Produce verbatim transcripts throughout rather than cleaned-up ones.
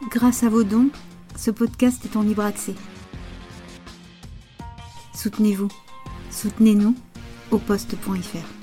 Grâce à vos dons, ce podcast est en libre accès. Soutenez-vous, soutenez-nous au poste point f r.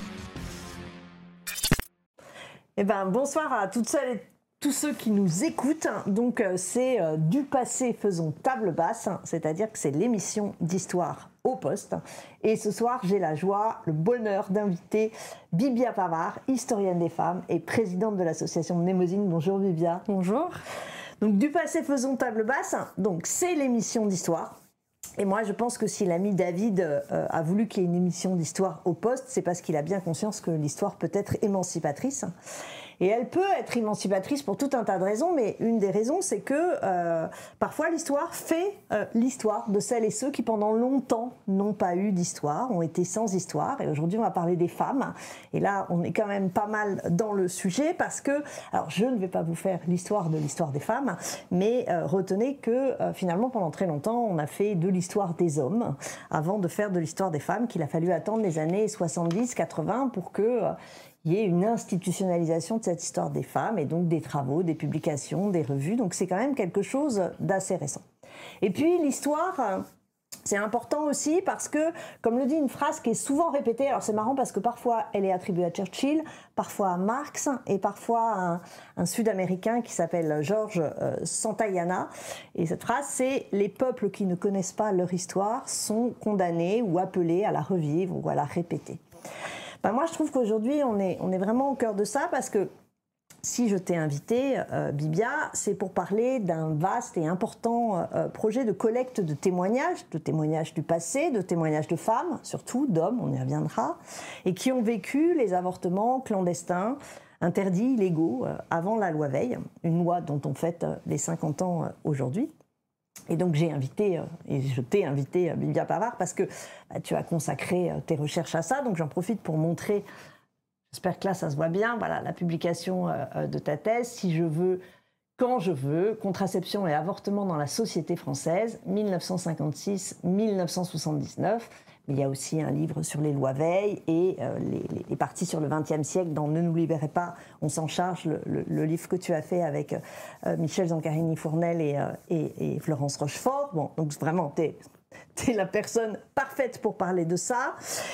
Eh ben, bonsoir à toutes celles et tous ceux qui nous écoutent. Donc c'est euh, du passé faisons table basse, c'est-à-dire que c'est l'émission d'histoire au poste. Et ce soir, j'ai la joie, le bonheur d'inviter Bibia Pavard, historienne des femmes et présidente de l'association Mnémosyne. Bonjour Bibia. Bonjour. Donc du passé faisons table basse, donc c'est l'émission d'histoire. Et moi, je pense que si l'ami David euh, a voulu qu'il y ait une émission d'histoire au poste, c'est parce qu'il a bien conscience que l'histoire peut être émancipatrice. Et elle peut être émancipatrice pour tout un tas de raisons, mais une des raisons, c'est que euh, parfois l'histoire fait euh, l'histoire de celles et ceux qui pendant longtemps n'ont pas eu d'histoire, ont été sans histoire. Et aujourd'hui, on va parler des femmes. Et là, on est quand même pas mal dans le sujet parce que, alors je ne vais pas vous faire l'histoire de l'histoire des femmes, mais euh, retenez que euh, finalement, pendant très longtemps, on a fait de l'histoire des hommes avant de faire de l'histoire des femmes, qu'il a fallu attendre les années soixante-dix quatre-vingts pour que euh, il y ait une institutionnalisation de cette histoire des femmes et donc des travaux, des publications, des revues. Donc c'est quand même quelque chose d'assez récent. Et puis l'histoire, c'est important aussi parce que, comme le dit une phrase qui est souvent répétée, alors c'est marrant parce que parfois elle est attribuée à Churchill, parfois à Marx et parfois à un, un Sud-Américain qui s'appelle George euh, Santayana. Et cette phrase, c'est « Les peuples qui ne connaissent pas leur histoire sont condamnés ou appelés à la revivre ou à la répéter ». Ben moi, je trouve qu'aujourd'hui, on est, on est vraiment au cœur de ça parce que si je t'ai invité, euh, Bibia, c'est pour parler d'un vaste et important euh, projet de collecte de témoignages, de témoignages du passé, de témoignages de femmes, surtout d'hommes, on y reviendra, et qui ont vécu les avortements clandestins, interdits, illégaux, euh, avant la loi Veil, une loi dont on fête euh, les cinquante ans euh, aujourd'hui. Et donc j'ai invité, euh, et je t'ai invité, euh, Bibia Pavard, parce que bah, tu as consacré euh, tes recherches à ça, donc j'en profite pour montrer, j'espère que là ça se voit bien, voilà, la publication euh, de ta thèse, Si je veux, quand je veux, contraception et avortement dans la société française, dix-neuf cent cinquante-six à dix-neuf cent soixante-dix-neuf. Mais il y a aussi un livre sur les lois Veil et euh, les, les, les parties sur le vingtième siècle dans Ne nous libérez pas, on s'en charge, le, le, le livre que tu as fait avec euh, Michel Zancarini-Fournel et, euh, et, et Florence Rochefort. Bon, donc vraiment, tu es la personne parfaite pour parler de ça.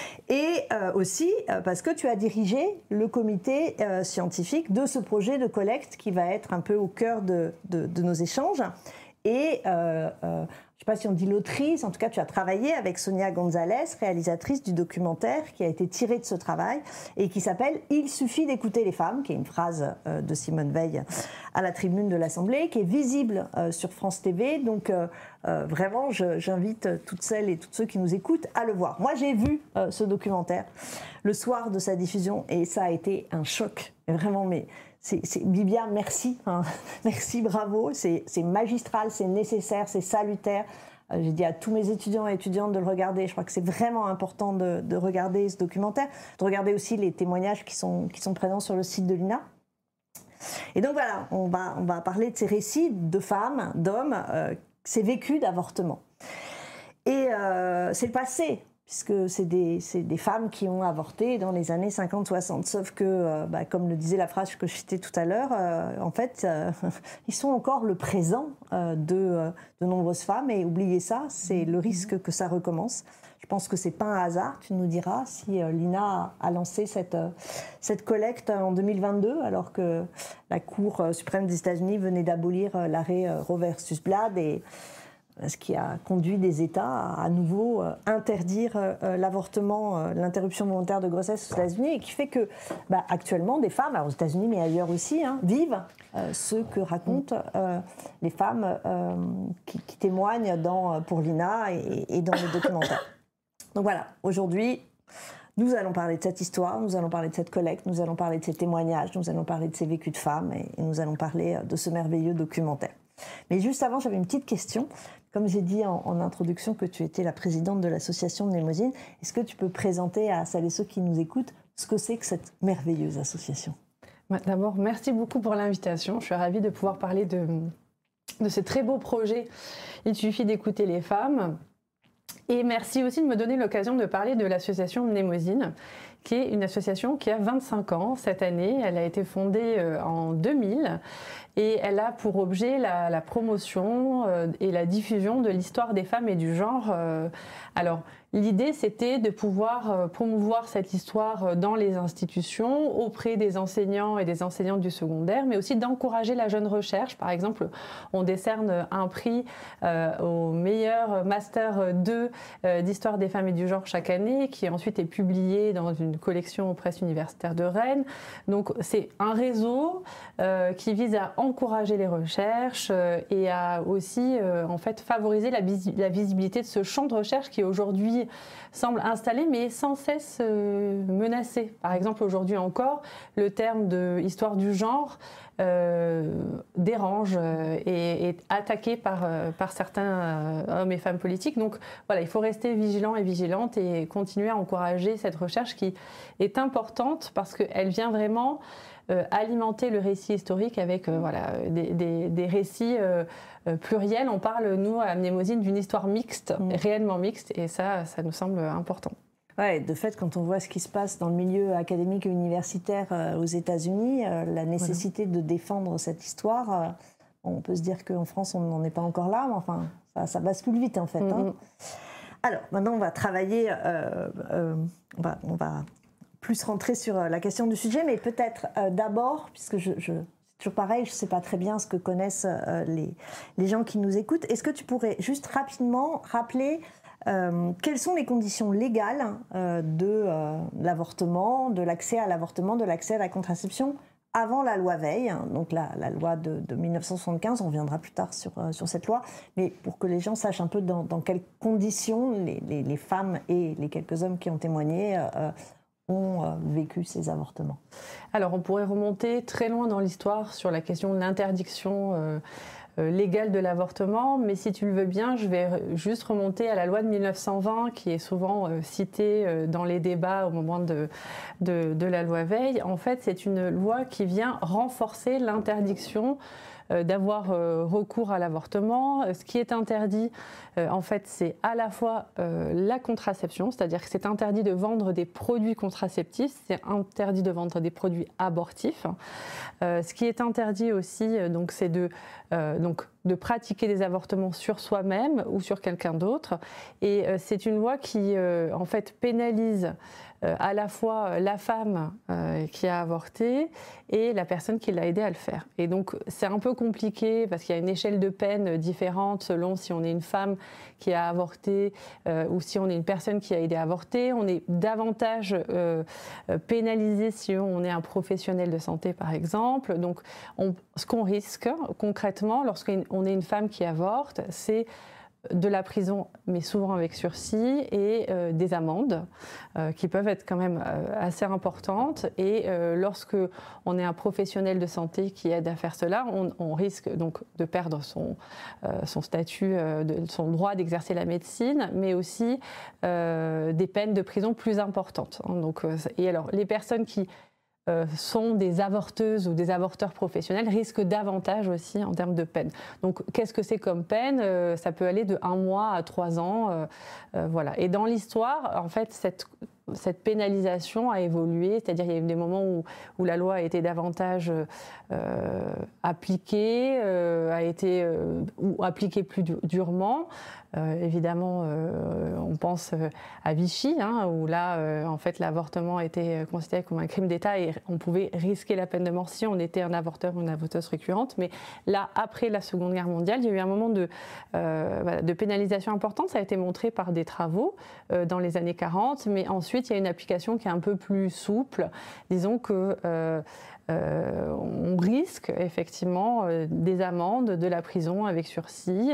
Et euh, aussi euh, parce que tu as dirigé le comité euh, scientifique de ce projet de collecte qui va être un peu au cœur de, de, de nos échanges. Et euh, euh, je ne sais pas si on dit l'autrice, en tout cas tu as travaillé avec Sonia Gonzalez, réalisatrice du documentaire qui a été tiré de ce travail et qui s'appelle « Il suffit d'écouter les femmes », qui est une phrase euh, de Simone Veil à la tribune de l'Assemblée, qui est visible euh, sur France T V. Donc euh, euh, vraiment, je, j'invite toutes celles et tous ceux qui nous écoutent à le voir. Moi j'ai vu euh, ce documentaire le soir de sa diffusion et ça a été un choc, vraiment, mais... C'est, c'est, Bibia, merci, hein. Merci, bravo, c'est, c'est magistral, c'est nécessaire, c'est salutaire. Euh, j'ai dit à tous mes étudiants et étudiantes de le regarder, je crois que c'est vraiment important de, de regarder ce documentaire, de regarder aussi les témoignages qui sont, qui sont présents sur le site de l'I N A. Et donc voilà, on va, on va parler de ces récits de femmes, d'hommes, euh, ces vécus d'avortement. Et euh, c'est le passé, puisque c'est des, c'est des femmes qui ont avorté dans les années cinquante soixante. Sauf que, euh, bah, comme le disait la phrase que je citais tout à l'heure, euh, en fait, euh, ils sont encore le présent euh, de, euh, de nombreuses femmes. Et oubliez ça, c'est le risque que ça recommence. Je pense que c'est pas un hasard, tu nous diras, si euh, l'I N A a lancé cette, euh, cette collecte en deux mille vingt-deux, alors que la Cour suprême des États-Unis venait d'abolir euh, l'arrêt euh, Roe versus Wade et ce qui a conduit des États à à nouveau euh, interdire euh, l'avortement, euh, l'interruption volontaire de grossesse aux États-Unis, et qui fait que, bah, actuellement, des femmes, alors aux États-Unis mais ailleurs aussi, hein, vivent euh, ce que racontent euh, les femmes euh, qui, qui témoignent dans, pour l'I N A et, et dans les documentaires. Donc voilà, aujourd'hui, nous allons parler de cette histoire, nous allons parler de cette collecte, nous allons parler de ces témoignages, nous allons parler de ces vécus de femmes et, et nous allons parler de ce merveilleux documentaire. Mais juste avant, j'avais une petite question. Comme j'ai dit en, en introduction que tu étais la présidente de l'association Mnémosyne, est-ce que tu peux présenter à celles et ceux qui nous écoutent ce que c'est que cette merveilleuse association ? D'abord, merci beaucoup pour l'invitation. Je suis ravie de pouvoir parler de, de ce très beau projet « Il suffit d'écouter les femmes ». Et merci aussi de me donner l'occasion de parler de l'association Mnémosyne, qui est une association qui a vingt-cinq ans cette année. Elle a été fondée en deux mille et elle a pour objet la, la promotion et la diffusion de l'histoire des femmes et du genre. Alors, l'idée, c'était de pouvoir promouvoir cette histoire dans les institutions, auprès des enseignants et des enseignantes du secondaire, mais aussi d'encourager la jeune recherche. Par exemple, on décerne un prix euh, au meilleur Master deux euh, d'histoire des femmes et du genre chaque année, qui ensuite est publié dans une collection aux presses universitaires de Rennes. Donc, c'est un réseau euh, qui vise à encourager les recherches euh, et à aussi, euh, en fait, favoriser la, la visibilité de ce champ de recherche qui aujourd'hui semble installé mais sans cesse euh, menacé. Par exemple, aujourd'hui encore, le terme de histoire du genre euh, dérange euh, et est attaqué par, euh, par certains euh, hommes et femmes politiques. Donc voilà, il faut rester vigilant et vigilante et continuer à encourager cette recherche qui est importante parce qu'elle vient vraiment Euh, alimenter le récit historique avec euh, voilà, des, des, des récits euh, euh, pluriels. On parle, nous, à Mnémosyne, d'une histoire mixte, mmh. réellement mixte, et ça, ça nous semble important. Ouais, de fait, quand on voit ce qui se passe dans le milieu académique et universitaire euh, aux États-Unis, euh, la nécessité voilà. de défendre cette histoire, euh, on peut se dire qu'en France, on n'en est pas encore là, mais enfin, ça, ça bascule vite, en fait. Mmh. Hein. Alors, maintenant, on va travailler... Euh, euh, on va... On va plus rentrer sur la question du sujet, mais peut-être euh, d'abord, puisque je, je, c'est toujours pareil, je ne sais pas très bien ce que connaissent euh, les, les gens qui nous écoutent, est-ce que tu pourrais juste rapidement rappeler euh, quelles sont les conditions légales euh, de euh, l'avortement, de l'accès à l'avortement, de l'accès à la contraception avant la loi Veil, hein, donc la, la loi de, de mille neuf cent soixante-quinze, on reviendra plus tard sur, euh, sur cette loi, mais pour que les gens sachent un peu dans, dans quelles conditions les, les, les femmes et les quelques hommes qui ont témoigné euh, ont vécu ces avortements. Alors, on pourrait remonter très loin dans l'histoire sur la question de l'interdiction euh, euh, légale de l'avortement, mais si tu le veux bien, je vais juste remonter à la loi de mille neuf cent vingt, qui est souvent euh, citée euh, dans les débats au moment de, de, de la loi Veil. En fait, c'est une loi qui vient renforcer l'interdiction d'avoir recours à l'avortement. Ce qui est interdit, en fait, c'est à la fois la contraception, c'est-à-dire que c'est interdit de vendre des produits contraceptifs, c'est interdit de vendre des produits abortifs. Ce qui est interdit aussi, donc, c'est de, donc, de pratiquer des avortements sur soi-même ou sur quelqu'un d'autre. Et c'est une loi qui, en fait, pénalise à la fois la femme euh, qui a avorté et la personne qui l'a aidé à le faire. Et donc c'est un peu compliqué parce qu'il y a une échelle de peine différente selon si on est une femme qui a avorté euh, ou si on est une personne qui a aidé à avorter. On est davantage euh, pénalisé si on est un professionnel de santé par exemple. Donc on, ce qu'on risque concrètement lorsqu'on est une femme qui avorte, c'est de la prison, mais souvent avec sursis, et euh, des amendes euh, qui peuvent être quand même euh, assez importantes. Et euh, lorsque on est un professionnel de santé qui aide à faire cela, on, on risque donc de perdre son, euh, son statut, euh, de, son droit d'exercer la médecine, mais aussi euh, des peines de prison plus importantes. Donc, euh, et alors, les personnes qui Euh, sont des avorteuses ou des avorteurs professionnels risquent davantage aussi en termes de peine. Donc qu'est-ce que c'est comme peine ? euh, Ça peut aller de un mois à trois ans. Euh, euh, voilà. Et dans l'histoire, en fait, cette, cette pénalisation a évolué, c'est-à-dire il y a eu des moments où, où la loi a été davantage euh, appliquée, euh, a été, euh, ou appliquée plus du- durement. Euh, évidemment, euh, on pense à Vichy, hein, où là, euh, en fait, l'avortement était considéré comme un crime d'État et on pouvait risquer la peine de mort si on était un avorteur ou une avorteuse récurrente. Mais là, après la Seconde Guerre mondiale, il y a eu un moment de, euh, voilà, de pénalisation importante. Ça a été montré par des travaux euh, dans les années quarante, mais ensuite, il y a une application qui est un peu plus souple. Disons que euh, Euh, on risque effectivement euh, des amendes, de la prison avec sursis,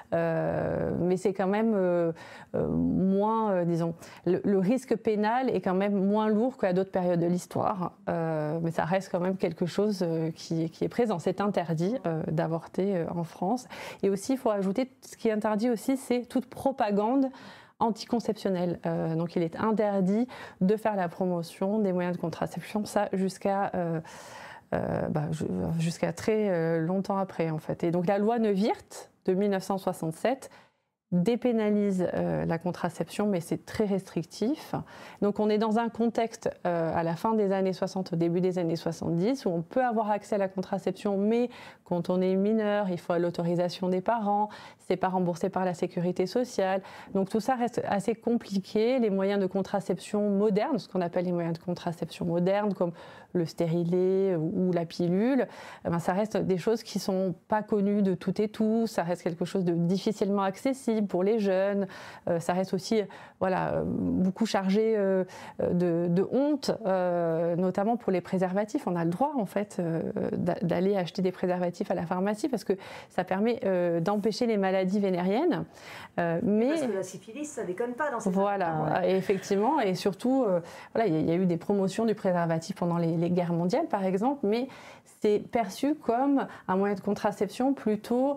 euh, mais c'est quand même euh, euh, moins, euh, disons, le, le risque pénal est quand même moins lourd qu'à d'autres périodes de l'histoire, euh, mais ça reste quand même quelque chose euh, qui, qui est présent. C'est interdit euh, d'avorter euh, en France. Et aussi, il faut ajouter, ce qui est interdit aussi, c'est toute propagande anticonceptionnelle. Euh, donc il est interdit de faire la promotion des moyens de contraception, ça jusqu'à euh, euh, bah, jusqu'à très euh, longtemps après en fait. Et donc la loi Neuwirth de mille neuf cent soixante-sept dépénalise euh, la contraception, mais c'est très restrictif. Donc on est dans un contexte euh, à la fin des années soixante, au début des années soixante-dix, où on peut avoir accès à la contraception, mais quand on est mineur, il faut l'autorisation des parents, c'est pas remboursé par la sécurité sociale. Donc tout ça reste assez compliqué. Les moyens de contraception modernes, ce qu'on appelle les moyens de contraception modernes, comme le stérilet ou la pilule, eh ben, ça reste des choses qui sont pas connues de toutes et tous, ça reste quelque chose de difficilement accessible pour les jeunes, euh, ça reste aussi voilà, beaucoup chargé euh, de, de honte, euh, notamment pour les préservatifs. On a le droit en fait euh, d'aller acheter des préservatifs à la pharmacie parce que ça permet euh, d'empêcher les maladies vénériennes. Euh, mais... Parce que la syphilis, ça déconne pas dans ces Voilà, ah ouais. Et effectivement, et surtout, euh, voilà, il y, y a eu des promotions du préservatif pendant les, les guerres mondiales par exemple, mais c'est perçu comme un moyen de contraception plutôt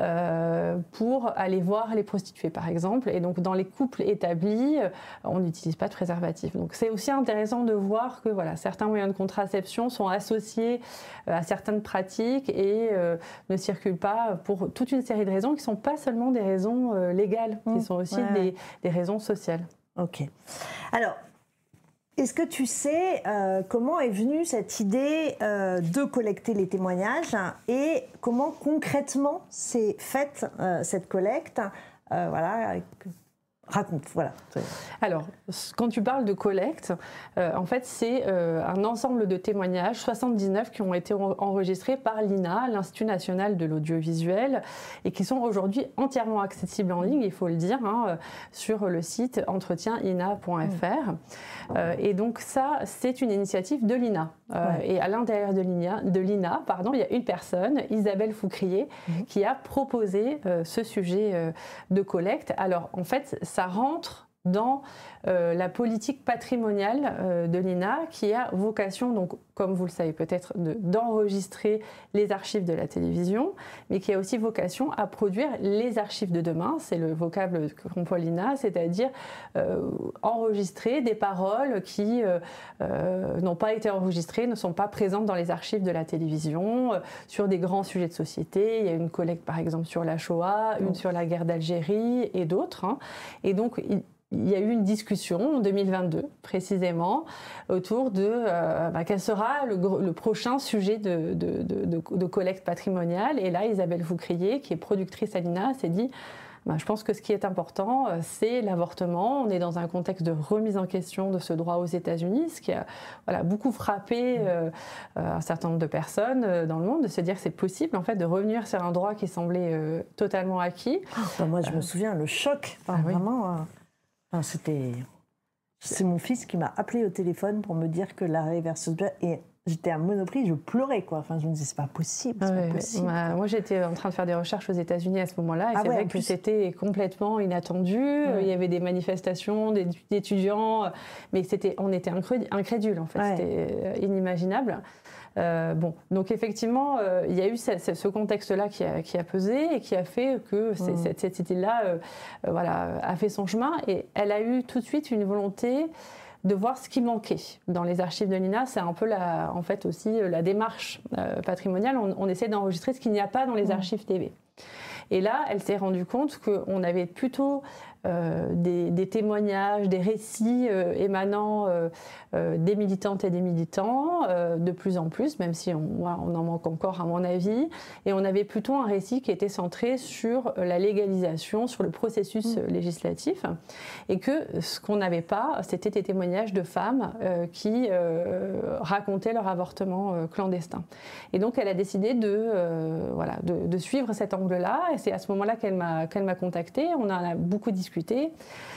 euh, pour aller voir les prostituées par exemple. Et donc dans les couples établis, on n'utilise pas de préservatif. Donc c'est aussi intéressant de voir que voilà, certains moyens de contraception sont associés à certaines pratiques et euh, ne circulent pas pour toute une série de raisons qui ne sont pas seulement des raisons euh, légales, mmh, qui sont aussi ouais. des, des raisons sociales. Ok. Alors, est-ce que tu sais euh, comment est venue cette idée euh, de collecter les témoignages et comment concrètement s'est faite euh, cette collecte euh, voilà, avec... Raconte, voilà. Alors, quand tu parles de collecte, euh, en fait, c'est euh, un ensemble de témoignages, soixante-dix-neuf, qui ont été enregistrés par l'I N A, l'Institut national de l'audiovisuel, et qui sont aujourd'hui entièrement accessibles en ligne, il faut le dire, hein, sur le site entretien I N A point F R. Mmh. Euh, et donc ça, c'est une initiative de l'I N A. Euh, ouais. Et à l'intérieur de l'I N A, pardon, il y a une personne, Isabelle Foucrier, mmh. qui a proposé euh, ce sujet euh, de collecte. Alors, en fait, ça rentre dans euh, la politique patrimoniale euh, de l'I N A qui a vocation, donc, comme vous le savez peut-être, de, d'enregistrer les archives de la télévision, mais qui a aussi vocation à produire les archives de demain, c'est le vocable qu'emploie l'I N A, c'est-à-dire euh, enregistrer des paroles qui euh, euh, n'ont pas été enregistrées, ne sont pas présentes dans les archives de la télévision, euh, sur des grands sujets de société. Il y a une collecte par exemple sur la Shoah, une sur la guerre d'Algérie et d'autres. Hein. Et donc, il, Il y a eu une discussion en deux mille vingt-deux, précisément, autour de euh, bah, quel sera le, le prochain sujet de, de, de, de, de collecte patrimoniale. Et là, Isabelle Foucrier, qui est productrice à l'I N A, s'est dit bah, je pense que ce qui est important, c'est l'avortement. On est dans un contexte de remise en question de ce droit aux États-Unis, ce qui a voilà, beaucoup frappé euh, un certain nombre de personnes dans le monde, de se dire que c'est possible en fait, de revenir sur un droit qui semblait euh, totalement acquis. Oh, bah moi, je euh, me souviens, le choc, enfin, ah, vraiment... Oui. Euh... Enfin, c'était... C'est mon fils qui m'a appelé au téléphone pour me dire que la réverseuse... Et j'étais à Monoprix, je pleurais, quoi. Enfin, je me disais, c'est pas possible, c'est ouais, pas possible. Bah, moi, j'étais en train de faire des recherches aux États-Unis à ce moment-là, et ah c'est ouais, vrai que plus... c'était complètement inattendu. Ouais. Il y avait des manifestations, des étudiants, mais c'était, on était incrédules, en fait. Ouais. C'était inimaginable. Euh, bon, donc effectivement, euh, il y a eu ce, ce contexte-là qui a, qui a pesé et qui a fait que mmh. cette, cette idée-là euh, euh, voilà, a fait son chemin. Et elle a eu tout de suite une volonté de voir ce qui manquait dans les archives de l'I N A. C'est un peu la, en fait aussi la démarche euh, patrimoniale. On, on essaie d'enregistrer ce qu'il n'y a pas dans les mmh. archives T V. Et là, elle s'est rendue compte qu'on avait plutôt euh, des, des témoignages, des récits euh, émanant euh, euh, des militantes et des militants, euh, de plus en plus, même si on, on en manque encore à mon avis. Et on avait plutôt un récit qui était centré sur la légalisation, sur le processus mmh. législatif. Et que ce qu'on n'avait pas, c'était des témoignages de femmes euh, qui euh, racontaient leur avortement euh, clandestin. Et donc, elle a décidé de, euh, voilà, de, de suivre cet angle-là. Et c'est à ce moment-là qu'elle m'a, qu'elle m'a contactée. On en a beaucoup discuté. Et,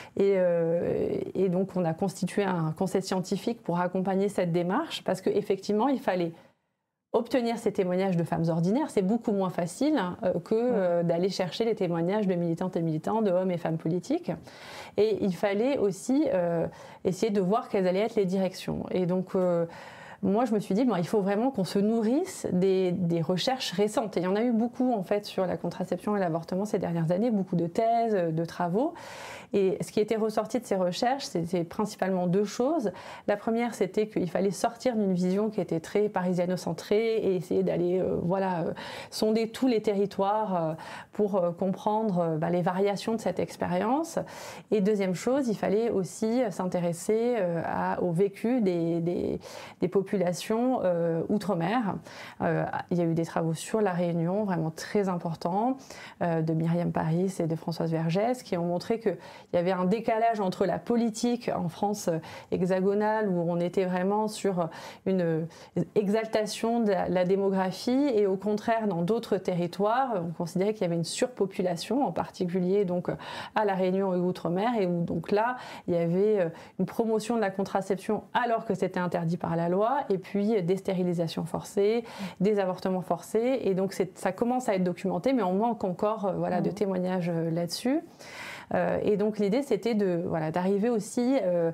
euh, et donc, on a constitué un conseil scientifique pour accompagner cette démarche parce qu'effectivement, il fallait obtenir ces témoignages de femmes ordinaires. C'est beaucoup moins facile euh, que euh, d'aller chercher les témoignages de militantes et militants, de hommes et femmes politiques. Et il fallait aussi euh, essayer de voir quelles allaient être les directions. Et donc, euh, moi, je me suis dit, bon, il faut vraiment qu'on se nourrisse des, des recherches récentes. Et il y en a eu beaucoup, en fait, sur la contraception et l'avortement ces dernières années, beaucoup de thèses, de travaux. Et ce qui était ressorti de ces recherches, c'était principalement deux choses. La première, c'était qu'il fallait sortir d'une vision qui était très parisiano-centrée et essayer d'aller euh, voilà, euh, sonder tous les territoires euh, pour euh, comprendre euh, bah, les variations de cette expérience. Et deuxième chose, il fallait aussi s'intéresser euh, à, au vécu des, des, des populations euh, outre-mer. Euh, il y a eu des travaux sur la Réunion, vraiment très importants, euh, de Myriam Paris et de Françoise Vergès, qui ont montré que il y avait un décalage entre la politique en France hexagonale, où on était vraiment sur une exaltation de la, la démographie, et au contraire, dans d'autres territoires, on considérait qu'il y avait une surpopulation, en particulier donc à La Réunion et Outre-mer, et où donc là, il y avait une promotion de la contraception alors que c'était interdit par la loi, et puis des stérilisations forcées, des avortements forcés, et donc ça commence à être documenté, mais on manque encore voilà, de témoignages là-dessus. Euh, et donc l'idée, c'était de, voilà, d'arriver aussi euh,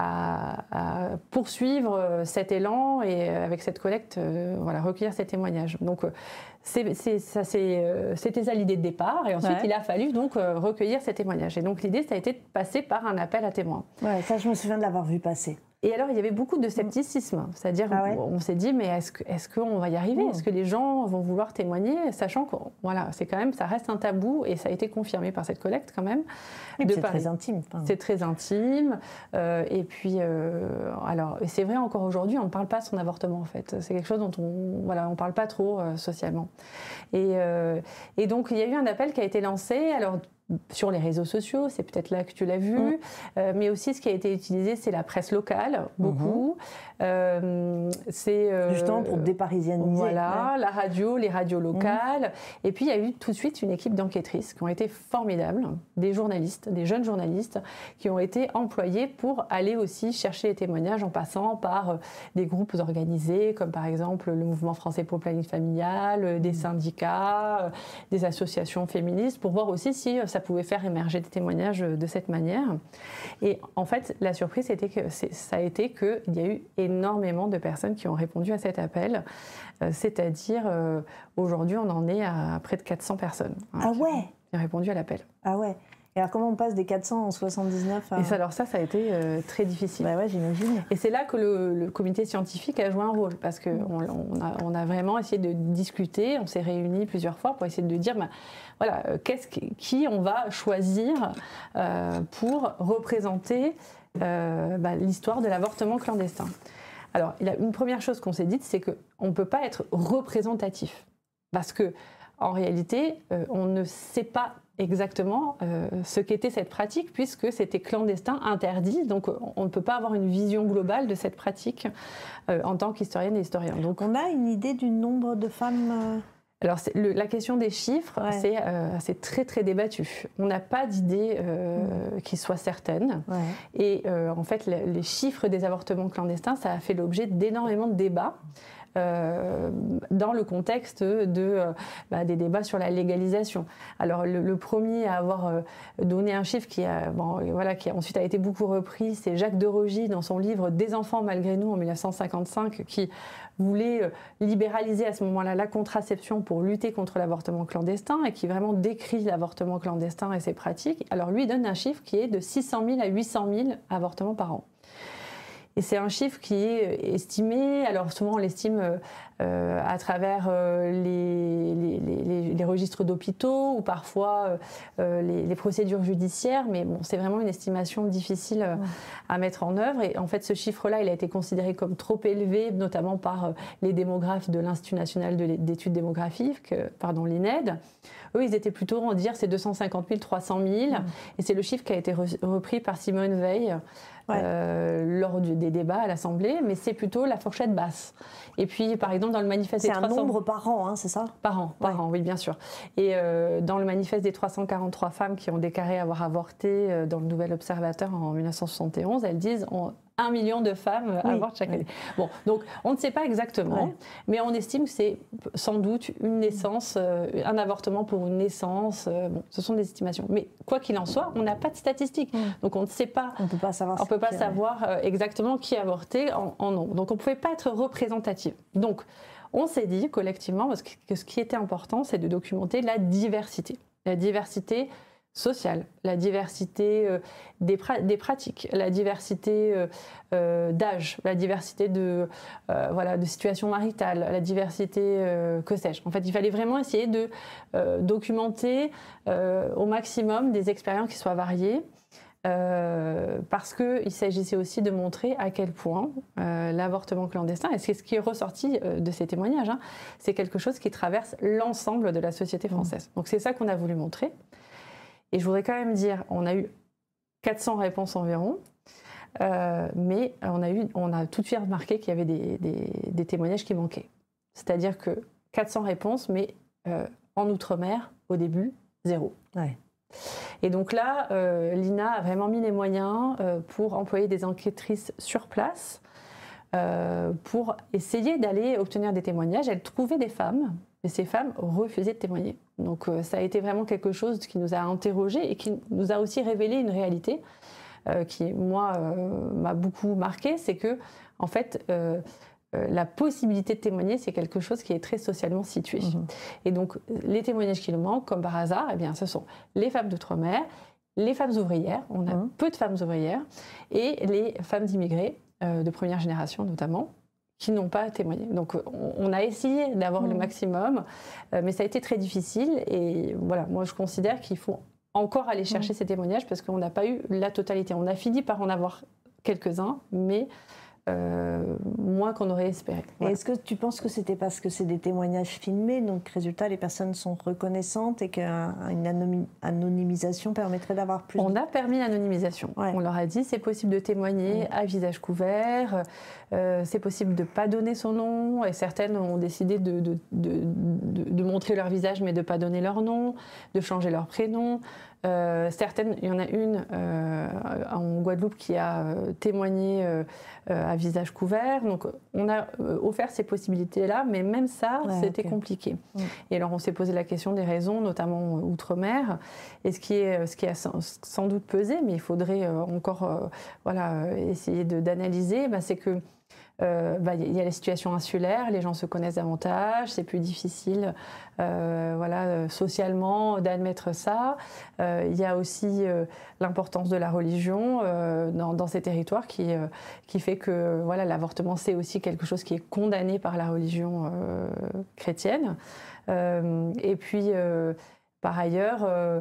à, à poursuivre cet élan et euh, avec cette collecte, euh, voilà, recueillir ces témoignages. Donc euh, c'est, c'est, ça, c'est, euh, c'était ça l'idée de départ, et ensuite ouais. il a fallu donc euh, recueillir ces témoignages. Et donc l'idée, ça a été de passer par un appel à témoins. Ouais, ça je me souviens de l'avoir vu passer. Et alors, il y avait beaucoup de scepticisme, c'est-à-dire ah ouais. on s'est dit, mais est-ce, que, est-ce qu'on va y arriver ? mmh. Est-ce que les gens vont vouloir témoigner, sachant que voilà, c'est quand même, ça reste un tabou, et ça a été confirmé par cette collecte quand même. Oui, de c'est Paris. Très intime. Enfin. C'est très intime, euh, et puis, euh, alors, et c'est vrai encore aujourd'hui, on ne parle pas de son avortement en fait. C'est quelque chose dont on, voilà, on parle pas trop euh, socialement. Et, euh, et donc, il y a eu un appel qui a été lancé. Alors, sur les réseaux sociaux, c'est peut-être là que tu l'as vu, mmh. euh, mais aussi ce qui a été utilisé, c'est la presse locale, beaucoup. Mmh. Euh, c'est, euh, Justement pour déparisianiser. Voilà, ouais. la radio, les radios locales. Mmh. Et puis il y a eu tout de suite une équipe d'enquêtrices qui ont été formidables, des journalistes, des jeunes journalistes, qui ont été employés pour aller aussi chercher les témoignages en passant par des groupes organisés, comme par exemple le Mouvement français pour le planning familial, des syndicats, des associations féministes, pour voir aussi si ça pouvait faire émerger des témoignages de cette manière. Et en fait, la surprise, c'était que c'est, ça a été qu'il y a eu énormément de personnes qui ont répondu à cet appel. Euh, c'est-à-dire, euh, aujourd'hui, on en est à près de quatre cents personnes hein, ah qui, ouais. qui ont répondu à l'appel. Ah ouais. Et alors, comment on passe des quatre cents en soixante-dix-neuf à... Et ça, alors ça, ça a été euh, très difficile. Bah ouais, j'imagine. Et c'est là que le, le comité scientifique a joué un rôle, parce qu'on on a, on a vraiment essayé de discuter, on s'est réunis plusieurs fois pour essayer de dire, bah, voilà, qu'est-ce qui, qui on va choisir euh, pour représenter euh, bah, l'histoire de l'avortement clandestin. Alors, il y a une première chose qu'on s'est dite, c'est qu'on ne peut pas être représentatif, parce que en réalité, euh, on ne sait pas exactement euh, ce qu'était cette pratique, puisque c'était clandestin, interdit, donc on ne peut pas avoir une vision globale de cette pratique euh, en tant qu'historienne et historien. Donc on a une idée du nombre de femmes euh... Alors le, la question des chiffres, ouais. c'est, euh, c'est très très débattu. On n'a pas d'idée euh, mmh. qui soit certaine. Ouais. Et euh, en fait, les, les chiffres des avortements clandestins, ça a fait l'objet d'énormément de débats. Euh, dans le contexte de, euh, bah, des débats sur la légalisation. Alors le, le premier à avoir euh, donné un chiffre qui a, bon, voilà, qui a, ensuite a été beaucoup repris, c'est Jacques de Rogy dans son livre « Des enfants malgré nous » en mille neuf cent cinquante-cinq, qui voulait euh, libéraliser à ce moment-là la contraception pour lutter contre l'avortement clandestin, et qui vraiment décrit l'avortement clandestin et ses pratiques. Alors lui donne un chiffre qui est de six cent mille à huit cent mille avortements par an. Et c'est un chiffre qui est estimé, alors souvent on l'estime euh, à travers euh, les, les, les, les registres d'hôpitaux ou parfois euh, les, les procédures judiciaires, mais bon, c'est vraiment une estimation difficile euh, à mettre en œuvre. Et en fait, ce chiffre-là, il a été considéré comme trop élevé, notamment par euh, les démographes de l'Institut national d'études démographiques, euh, pardon, l'I N E D. Eux, ils étaient plutôt en dire c'est deux cent cinquante mille, trois cent mille, mmh. et c'est le chiffre qui a été re- repris par Simone Veil ouais. euh, lors du, des débats à l'Assemblée, mais c'est plutôt la fourchette basse. Et puis, par exemple, dans le manifeste c'est des trois cents... C'est un nombre par an, hein, c'est ça ? Par an, par ouais. an, oui, bien sûr. Et euh, dans le manifeste des trois cent quarante-trois femmes qui ont déclaré avoir avorté euh, dans le Nouvel Observateur en mille neuf cent soixante et onze, elles disent on, « un million de femmes oui, avortent chaque oui. année. Bon, donc on ne sait pas exactement, Ouais. mais on estime que c'est sans doute une naissance, euh, un avortement pour une naissance. Euh, bon, ce sont des estimations. Mais quoi qu'il en soit, on n'a pas de statistiques. Mm. Donc on ne sait pas. On ne peut pas savoir. On ne peut pas qui- savoir euh, exactement qui a avorté en, en nombre. Donc on ne pouvait pas être représentatif. Donc on s'est dit collectivement parce que, que ce qui était important, c'est de documenter la diversité. La diversité sociale, la diversité euh, des, pra- des pratiques, la diversité euh, euh, d'âge, la diversité de, euh, voilà, de situation maritale, la diversité, euh, que sais-je. En fait, il fallait vraiment essayer de euh, documenter euh, au maximum des expériences qui soient variées. Euh, parce qu'il s'agissait aussi de montrer à quel point euh, l'avortement clandestin, et c'est ce qui est ressorti euh, de ces témoignages, hein, c'est quelque chose qui traverse l'ensemble de la société française. Donc c'est ça qu'on a voulu montrer. Et je voudrais quand même dire, on a eu quatre cents réponses environ, euh, mais on a, eu, on a tout de suite remarqué qu'il y avait des, des, des témoignages qui manquaient. C'est-à-dire que quatre cents réponses, mais euh, en Outre-mer, au début, zéro. Ouais. Et donc là, euh, l'I N A a vraiment mis les moyens euh, pour employer des enquêtrices sur place, euh, pour essayer d'aller obtenir des témoignages. Elle trouvait des femmes, mais ces femmes refusaient de témoigner. Donc euh, ça a été vraiment quelque chose qui nous a interrogés et qui nous a aussi révélé une réalité euh, qui, moi, euh, m'a beaucoup marquée, c'est que, en fait, euh, Euh, la possibilité de témoigner, c'est quelque chose qui est très socialement situé. Mmh. Et donc, les témoignages qui nous manquent, comme par hasard, eh bien, ce sont les femmes d'outre-mer, les femmes ouvrières, on a mmh. peu de femmes ouvrières, et les femmes immigrées, euh, de première génération notamment, qui n'ont pas témoigné. Donc, on, on a essayé d'avoir mmh. le maximum, euh, mais ça a été très difficile. Et voilà, moi, je considère qu'il faut encore aller chercher mmh. ces témoignages parce qu'on n'a pas eu la totalité. On a fini par en avoir quelques-uns, mais Euh, moins qu'on aurait espéré. Voilà. Est-ce que tu penses que c'était parce que c'est des témoignages filmés, donc résultat les personnes sont reconnaissantes et qu'une anonymisation permettrait d'avoir plus? On de... a permis l'anonymisation. Ouais. On leur a dit c'est possible de témoigner ouais. à visage couvert, euh, c'est possible de ne pas donner son nom, et certaines ont décidé de, de, de, de, de montrer leur visage mais de ne pas donner leur nom, de changer leur prénom. Euh, certaines, il y en a une euh, en Guadeloupe qui a euh, témoigné euh, euh, à visage couvert. Donc, on a euh, offert ces possibilités-là, mais même ça, ouais, c'était okay. compliqué. Ouais. Et alors, on s'est posé la question des raisons, notamment euh, outre-mer, et ce qui, est, ce qui a sans, sans doute pesé, mais il faudrait euh, encore euh, voilà, essayer de, d'analyser, bah, c'est que Euh, bah, y a la situation insulaire, les gens se connaissent davantage, c'est plus difficile euh, voilà, euh, socialement d'admettre ça. Il euh, y a aussi euh, l'importance de la religion euh, dans, dans ces territoires qui, euh, qui fait que voilà, l'avortement, c'est aussi quelque chose qui est condamné par la religion euh, chrétienne. Euh, et puis... Euh, Par ailleurs, euh,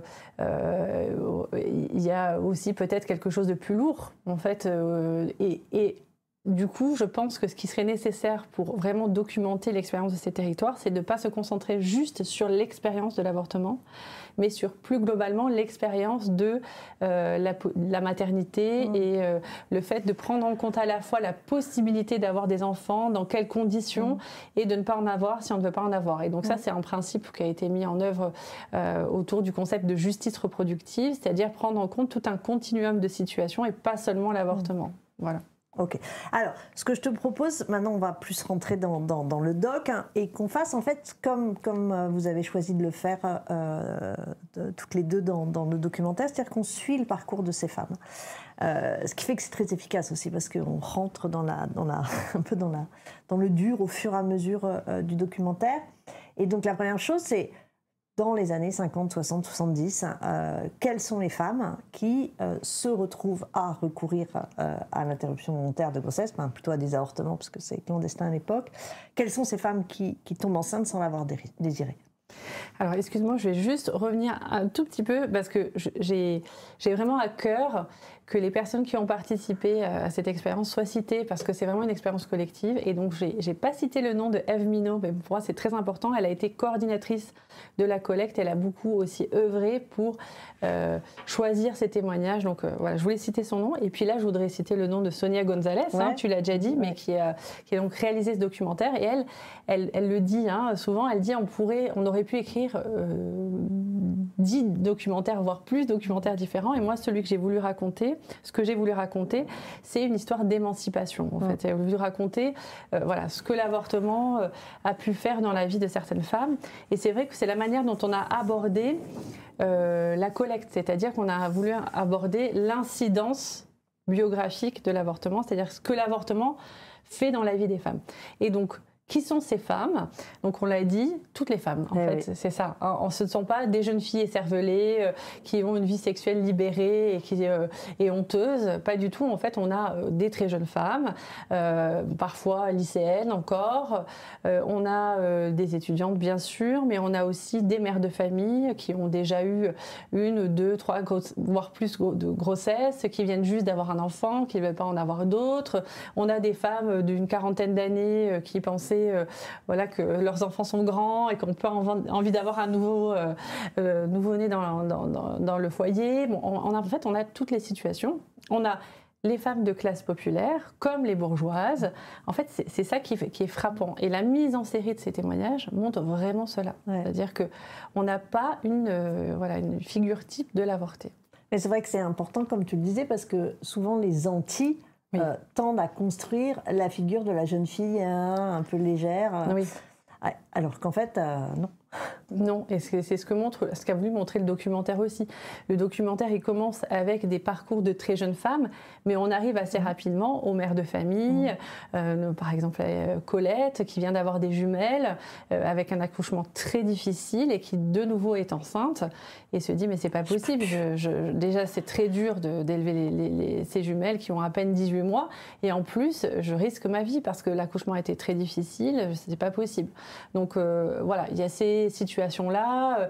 euh, il y a aussi peut-être quelque chose de plus lourd, en fait, euh, et, et du coup, je pense que ce qui serait nécessaire pour vraiment documenter l'expérience de ces territoires, c'est de ne pas se concentrer juste sur l'expérience de l'avortement, mais sur plus globalement l'expérience de euh, la, la maternité mmh. et euh, le fait de prendre en compte à la fois la possibilité d'avoir des enfants, dans quelles conditions, mmh. et de ne pas en avoir si on ne veut pas en avoir. Et donc mmh. ça, c'est un principe qui a été mis en œuvre euh, autour du concept de justice reproductive, c'est-à-dire prendre en compte tout un continuum de situations et pas seulement l'avortement. Mmh. Voilà. Ok. Alors, ce que je te propose, maintenant, on va plus rentrer dans, dans, dans le doc hein, et qu'on fasse, en fait, comme, comme vous avez choisi de le faire euh, de, toutes les deux dans, dans le documentaire, c'est-à-dire qu'on suit le parcours de ces femmes. Euh, ce qui fait que c'est très efficace aussi, parce qu'on rentre dans la, dans la, un peu dans, la, dans le dur au fur et à mesure euh, du documentaire. Et donc, la première chose, c'est... dans les années cinquante, soixante, soixante-dix, euh, quelles sont les femmes qui euh, se retrouvent à recourir euh, à l'interruption volontaire de grossesse, enfin, plutôt à des avortements, parce que c'est clandestin à l'époque. Quelles sont ces femmes qui, qui tombent enceintes sans l'avoir désiré? Alors, excuse-moi, je vais juste revenir un tout petit peu, parce que j'ai, j'ai vraiment à cœur que les personnes qui ont participé à cette expérience soient citées, parce que c'est vraiment une expérience collective. Et donc, j'ai, j'ai pas cité le nom de Ève Minot, mais pour moi, c'est très important. Elle a été coordinatrice de la collecte. Elle a beaucoup aussi œuvré pour euh, choisir ces témoignages. Donc, euh, voilà, je voulais citer son nom. Et puis là, je voudrais citer le nom de Sonia Gonzalez, ouais. hein, tu l'as déjà dit, ouais. mais qui a, qui a donc réalisé ce documentaire. Et elle, elle, elle le dit hein, souvent, elle dit on pourrait, on aurait pu écrire écrire euh, dix documentaires, voire plus documentaires différents. Et moi, celui que j'ai voulu raconter, ce que j'ai voulu raconter, c'est une histoire d'émancipation. En fait, j'ai voulu raconter euh, voilà, ce que l'avortement euh, a pu faire dans la vie de certaines femmes. Et c'est vrai que c'est la manière dont on a abordé euh, la collecte, c'est-à-dire qu'on a voulu aborder l'incidence biographique de l'avortement, c'est-à-dire ce que l'avortement fait dans la vie des femmes. Et donc, qui sont ces femmes? Donc on l'a dit, toutes les femmes, en eh fait, oui. c'est ça. Hein. Ce ne sont pas des jeunes filles écervelées euh, qui ont une vie sexuelle libérée et qui euh, est honteuse. Pas du tout. En fait, on a euh, des très jeunes femmes, euh, parfois lycéennes encore. Euh, on a euh, des étudiantes, bien sûr, mais on a aussi des mères de famille qui ont déjà eu une, deux, trois, grosses, voire plus de grossesses, qui viennent juste d'avoir un enfant, qui ne veulent pas en avoir d'autres. On a des femmes d'une quarantaine d'années euh, qui pensaient Euh, voilà, que leurs enfants sont grands et qu'on peut avoir envie d'avoir un nouveau, euh, euh, nouveau-né dans, dans, dans, dans le foyer. Bon, on, on a, en fait, on a toutes les situations. On a les femmes de classe populaire, comme les bourgeoises. En fait, c'est, c'est ça qui, fait, qui est frappant. Et la mise en série de ces témoignages montre vraiment cela. Ouais. C'est-à-dire qu'on n'a pas une, euh, voilà, une figure type de l'avorté. Mais c'est vrai que c'est important, comme tu le disais, parce que souvent les anti oui. euh, tendent à construire la figure de la jeune fille hein, un peu légère. Euh, oui. Alors qu'en fait, euh, non. Non, et c'est ce que montre, ce qu'a voulu montrer le documentaire aussi. Le documentaire, il commence avec des parcours de très jeunes femmes, mais on arrive assez mmh. rapidement aux mères de famille, mmh. euh, par exemple euh, Colette, qui vient d'avoir des jumelles, euh, avec un accouchement très difficile et qui de nouveau est enceinte, et se dit mais c'est pas possible, je, je, déjà c'est très dur de, d'élever les, les, les, ces jumelles qui ont à peine dix-huit mois, et en plus je risque ma vie parce que l'accouchement a été très difficile, c'est pas possible. Donc euh, voilà, il y a ces situations-là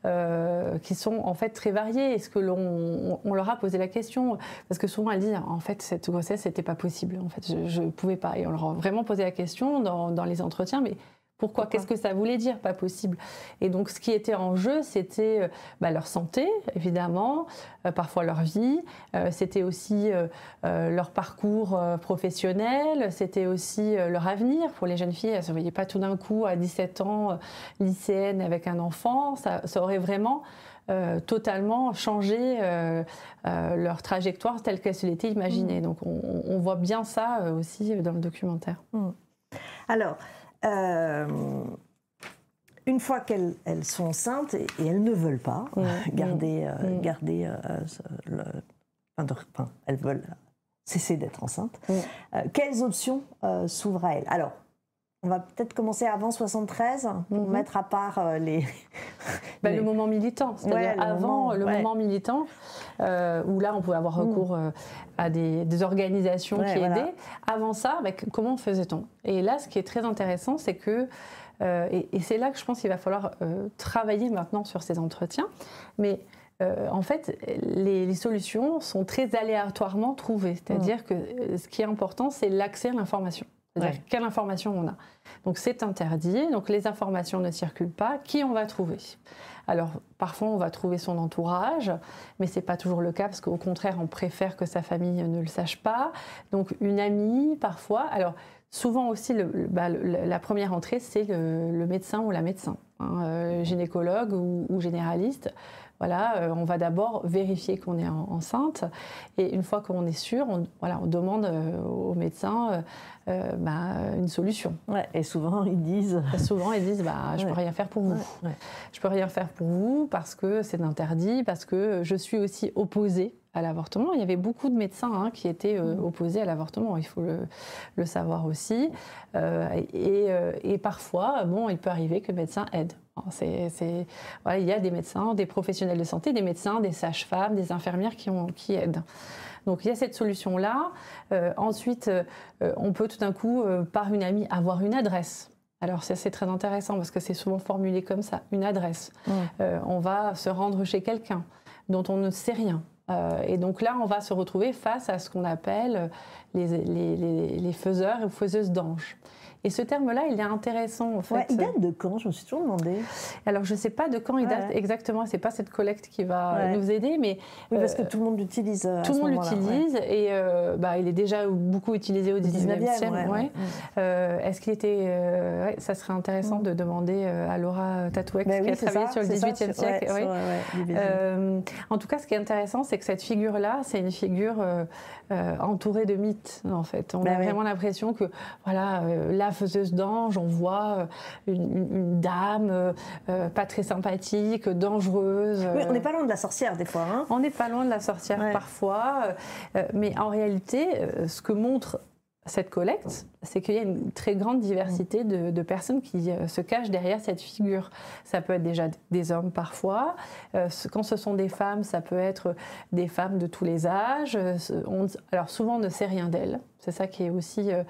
euh, qui sont en fait très variées. Est-ce que l'on on leur a posé la question? Parce que souvent elles disent en fait cette grossesse c'était pas possible, en fait je ne pouvais pas. Et on leur a vraiment posé la question dans, dans les entretiens, mais pourquoi, pourquoi? Qu'est-ce que ça voulait dire pas possible? Et donc ce qui était en jeu, c'était bah, leur santé évidemment, euh, parfois leur vie, euh, c'était aussi euh, euh, leur parcours euh, professionnel, c'était aussi euh, leur avenir pour les jeunes filles. Elles ne se voyaient pas tout d'un coup à dix-sept ans euh, lycéennes avec un enfant, ça, ça aurait vraiment Euh, totalement changer euh, euh, leur trajectoire telle qu'elle se l'était imaginée. Mmh. Donc on, on voit bien ça euh, aussi dans le documentaire. Mmh. Alors, euh, une fois qu'elles elles sont enceintes et, et elles ne veulent pas mmh. garder, euh, mmh. garder euh, le, enfin, elles veulent cesser d'être enceintes, mmh. euh, quelles options euh, s'ouvrent à elles? Alors, on va peut-être commencer avant soixante-treize pour mmh. mettre à part euh, les, bah, les... Le moment militant, c'est-à-dire ouais, le avant moment, le ouais. moment militant, euh, où là on pouvait avoir recours mmh. euh, à des, des organisations ouais, qui voilà. aidaient. Avant ça, bah, comment faisait-on? Et là, ce qui est très intéressant, c'est que, euh, et, et c'est là que je pense qu'il va falloir euh, travailler maintenant sur ces entretiens, mais Euh, en fait, les, les solutions sont très aléatoirement trouvées. C'est-à-dire mmh. que euh, ce qui est important, c'est l'accès à l'information. C'est-à-dire ouais. quelle information on a. Donc c'est interdit, donc les informations ne circulent pas. Qui on va trouver? Alors parfois on va trouver son entourage, mais c'est pas toujours le cas parce qu'au contraire on préfère que sa famille ne le sache pas. Donc une amie parfois. Alors souvent aussi le, le, bah, le, la première entrée c'est le, le médecin ou la médecin, hein, euh, gynécologue ou, ou généraliste. Voilà, euh, on va d'abord vérifier qu'on est en, enceinte et une fois qu'on est sûr, on, voilà, on demande euh, au médecin euh, euh, bah, une solution. Ouais, et souvent ils disent... Et souvent ils disent bah, « je ne ouais. peux rien faire pour vous ouais, ouais. ». Je ne peux rien faire pour vous parce que c'est interdit, parce que je suis aussi opposée à l'avortement. Il y avait beaucoup de médecins hein, qui étaient euh, opposés à l'avortement, il faut le, le savoir aussi. Euh, et, euh, et parfois, bon, il peut arriver que le médecin aide. C'est, c'est, voilà, il y a des médecins, des professionnels de santé, des médecins, des sages-femmes, des infirmières qui, ont, qui aident. Donc il y a cette solution-là. Euh, ensuite, euh, on peut tout d'un coup, euh, par une amie, avoir une adresse. Alors ça, c'est très intéressant parce que c'est souvent formulé comme ça, une adresse. Mmh. Euh, on va se rendre chez quelqu'un dont on ne sait rien. Euh, et donc là, on va se retrouver face à ce qu'on appelle les, les, les, les faiseurs et faiseuses d'anges. Et ce terme-là, il est intéressant en fait. Ouais, il date de quand? Je me suis toujours demandé. Alors je ne sais pas de quand il date ouais. exactement, c'est pas cette collecte qui va ouais. nous aider, mais... Oui, parce que tout le monde l'utilise. Tout le monde l'utilise, ouais. et euh, bah, il est déjà beaucoup utilisé au dix-neuvième siècle. Ouais, ouais. Ouais. Euh, est-ce qu'il était... Euh, ouais, ça serait intéressant mmh. de demander euh, à Laura Tatouex, bah, qui oui, a travaillé ça, sur le dix-huitième ça, siècle. Ouais, ouais. Ouais, euh, en tout cas, ce qui est intéressant, c'est que cette figure-là, c'est une figure euh, euh, entourée de mythes, en fait. On bah, a oui. vraiment l'impression que, voilà, euh, la faiseuse d'ange, on voit une, une, une dame euh, pas très sympathique, dangereuse. Oui, on n'est pas loin de la sorcière, des fois. Hein. On n'est pas loin de la sorcière ouais. parfois, euh, mais en réalité, euh, ce que montre cette collecte, c'est qu'il y a une très grande diversité de, de personnes qui euh, se cachent derrière cette figure. Ça peut être déjà des hommes parfois, euh, quand ce sont des femmes, ça peut être des femmes de tous les âges. On, alors souvent, on ne sait rien d'elles. C'est ça qui est aussi euh,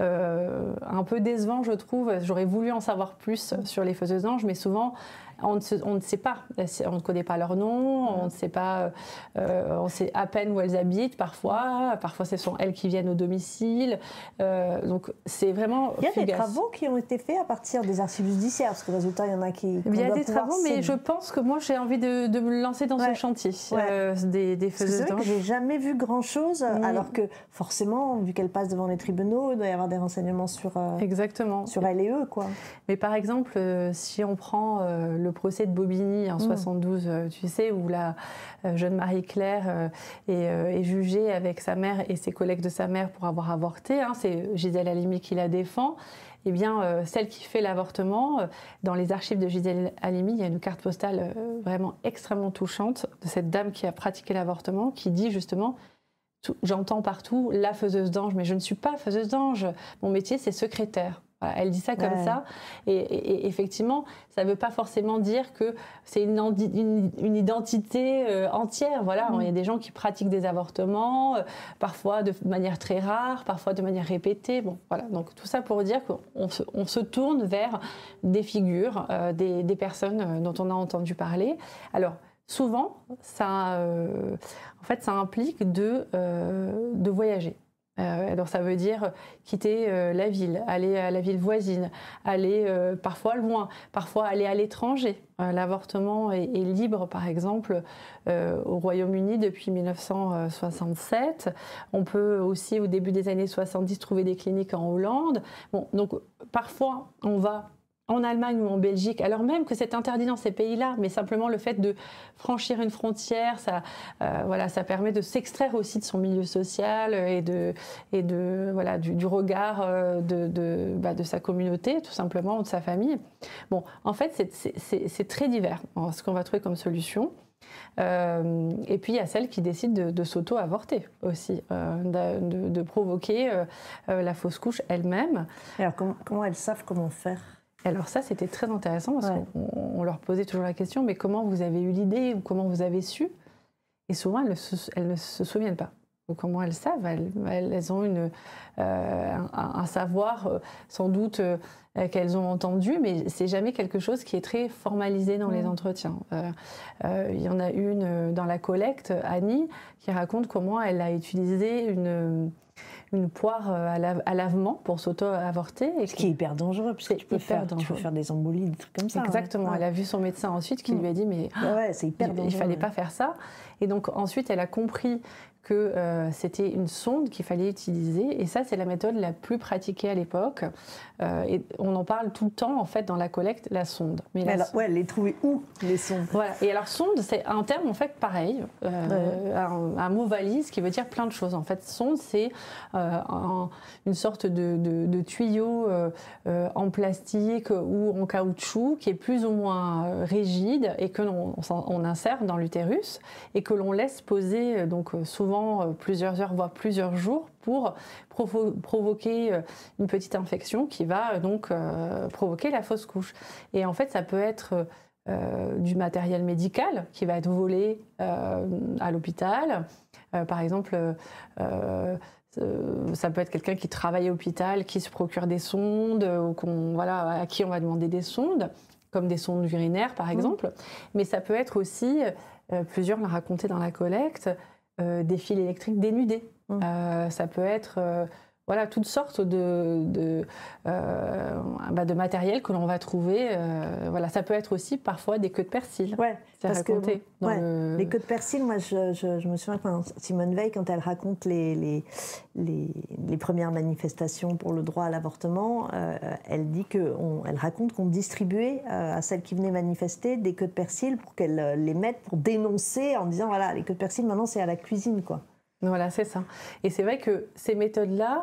euh, un peu décevant, je trouve. J'aurais voulu en savoir plus sur les faiseuses d'anges, mais souvent, on ne, se, on ne sait pas. On ne connaît pas leur nom, on ne sait pas, euh, on sait à peine où elles habitent parfois. Parfois, ce sont elles qui viennent au domicile. Euh, donc, c'est vraiment Il y a fugace. des travaux qui ont été faits à partir des archives judiciaires, parce que résultat, il y en a qui... Il y a des travaux, mais je pense que moi, j'ai envie de, de me lancer dans ouais. ce chantier ouais. euh, des, des faiseuses d'anges. C'est vrai que j'ai jamais vu grand-chose, mmh. alors que forcément, vu qu'elles passent devant les tribunaux, il doit y avoir des renseignements sur, euh, Exactement. sur elles et eux, quoi. Mais par exemple, euh, si on prend euh, le procès de Bobigny en mmh. soixante-douze, euh, tu sais, où la euh, jeune Marie-Claire euh, est, euh, est jugée avec sa mère et ses collègues de sa mère pour avoir avorté, hein, c'est Gisèle Halimi qui la défend. Eh bien, euh, celle qui fait l'avortement, euh, dans les archives de Gisèle Halimi, il y a une carte postale euh, vraiment extrêmement touchante de cette dame qui a pratiqué l'avortement, qui dit justement... J'entends partout la faiseuse d'ange, mais je ne suis pas faiseuse d'ange. Mon métier, c'est secrétaire. Voilà, elle dit ça comme ouais. ça. Et, et, et effectivement, ça ne veut pas forcément dire que c'est une, une, une identité euh, entière. Voilà, mmh. il y a des gens qui pratiquent des avortements, euh, parfois de manière très rare, parfois de manière répétée. Bon, voilà. Donc tout ça pour dire qu'on se, on se tourne vers des figures, euh, des, des personnes dont on a entendu parler. Alors, souvent, ça, euh, en fait, ça implique de, euh, de voyager. Euh, alors, ça veut dire quitter euh, la ville, aller à la ville voisine, aller euh, parfois loin, parfois aller à l'étranger. Euh, l'avortement est, est libre, par exemple, euh, au Royaume-Uni depuis mille neuf cent soixante-sept. On peut aussi, au début des années soixante-dix, trouver des cliniques en Hollande. Bon, donc, parfois, on va... en Allemagne ou en Belgique, alors même que c'est interdit dans ces pays-là, mais simplement le fait de franchir une frontière, ça, euh, voilà, ça permet de s'extraire aussi de son milieu social et de, et de voilà, du, du regard de, de, bah, de sa communauté, tout simplement, ou de sa famille. Bon, en fait, c'est, c'est, c'est, c'est très divers, hein, ce qu'on va trouver comme solution. Euh, et puis il y a celles qui décident de, de s'auto-avorter aussi, euh, de, de, de provoquer euh, euh, la fausse couche elle-même. Alors comment, comment elles savent comment faire ? Alors ça, c'était très intéressant parce ouais. qu'on on leur posait toujours la question, mais comment vous avez eu l'idée ou comment vous avez su ? Et souvent, elles ne se, elles ne se souviennent pas. Ou comment elles savent ? Elles, elles ont une, euh, un, un savoir, euh, sans doute, euh, qu'elles ont entendu, mais c'est jamais quelque chose qui est très formalisé dans mmh. les entretiens. Euh, euh, il y en a une dans la collecte, Annie, qui raconte comment elle a utilisé une... une poire à, lave, à lavement pour s'auto-avorter. Et Ce qui est hyper dangereux, parce que tu peux, faire, tu peux faire des embolies, des trucs comme ça. Exactement. Hein. Elle a vu son médecin ensuite qui mmh. lui a dit mais ouais, c'est hyper dangereux, il ne fallait ouais. pas faire ça. Et donc ensuite, elle a compris que euh, c'était une sonde qu'il fallait utiliser. Et ça, c'est la méthode la plus pratiquée à l'époque. Euh, et on en parle tout le temps, en fait, dans la collecte, la sonde. Mais la alors, sonde... ouais, elle les trouvait où, les sondes ? Voilà. Et alors, sonde, c'est un terme, en fait, pareil. Euh, ouais. un, un mot valise qui veut dire plein de choses. En fait, sonde, c'est euh, un, une sorte de, de, de tuyau euh, euh, en plastique ou en caoutchouc qui est plus ou moins euh, rigide et que l'on on insère dans l'utérus et que l'on laisse poser, donc, souvent plusieurs heures, voire plusieurs jours, pour provo- provoquer une petite infection qui va donc euh, provoquer la fausse couche. Et en fait, ça peut être euh, du matériel médical qui va être volé euh, à l'hôpital. Euh, par exemple, euh, ça peut être quelqu'un qui travaille à l'hôpital, qui se procure des sondes, ou qu'on, voilà, à qui on va demander des sondes, comme des sondes urinaires, par exemple. Mmh. Mais ça peut être aussi, euh, plusieurs l'ont raconté dans la collecte, Euh, des fils électriques dénudés. Mmh. Euh, ça peut être euh, voilà, toutes sortes de, de, euh, bah, de matériel que l'on va trouver. Euh, voilà, ça peut être aussi parfois des queues de persil. Ouais, c'est parce raconté que dans ouais, le... les queues de persil, moi je, je, je me souviens quand Simone Veil, quand elle raconte les, les, les, les premières manifestations pour le droit à l'avortement, euh, elle dit que on, elle raconte qu'on distribuait euh, à celles qui venaient manifester des queues de persil pour qu'elles euh, les mettent pour dénoncer en disant voilà, les queues de persil maintenant c'est à la cuisine, quoi. Voilà, c'est ça. Et c'est vrai que ces méthodes-là,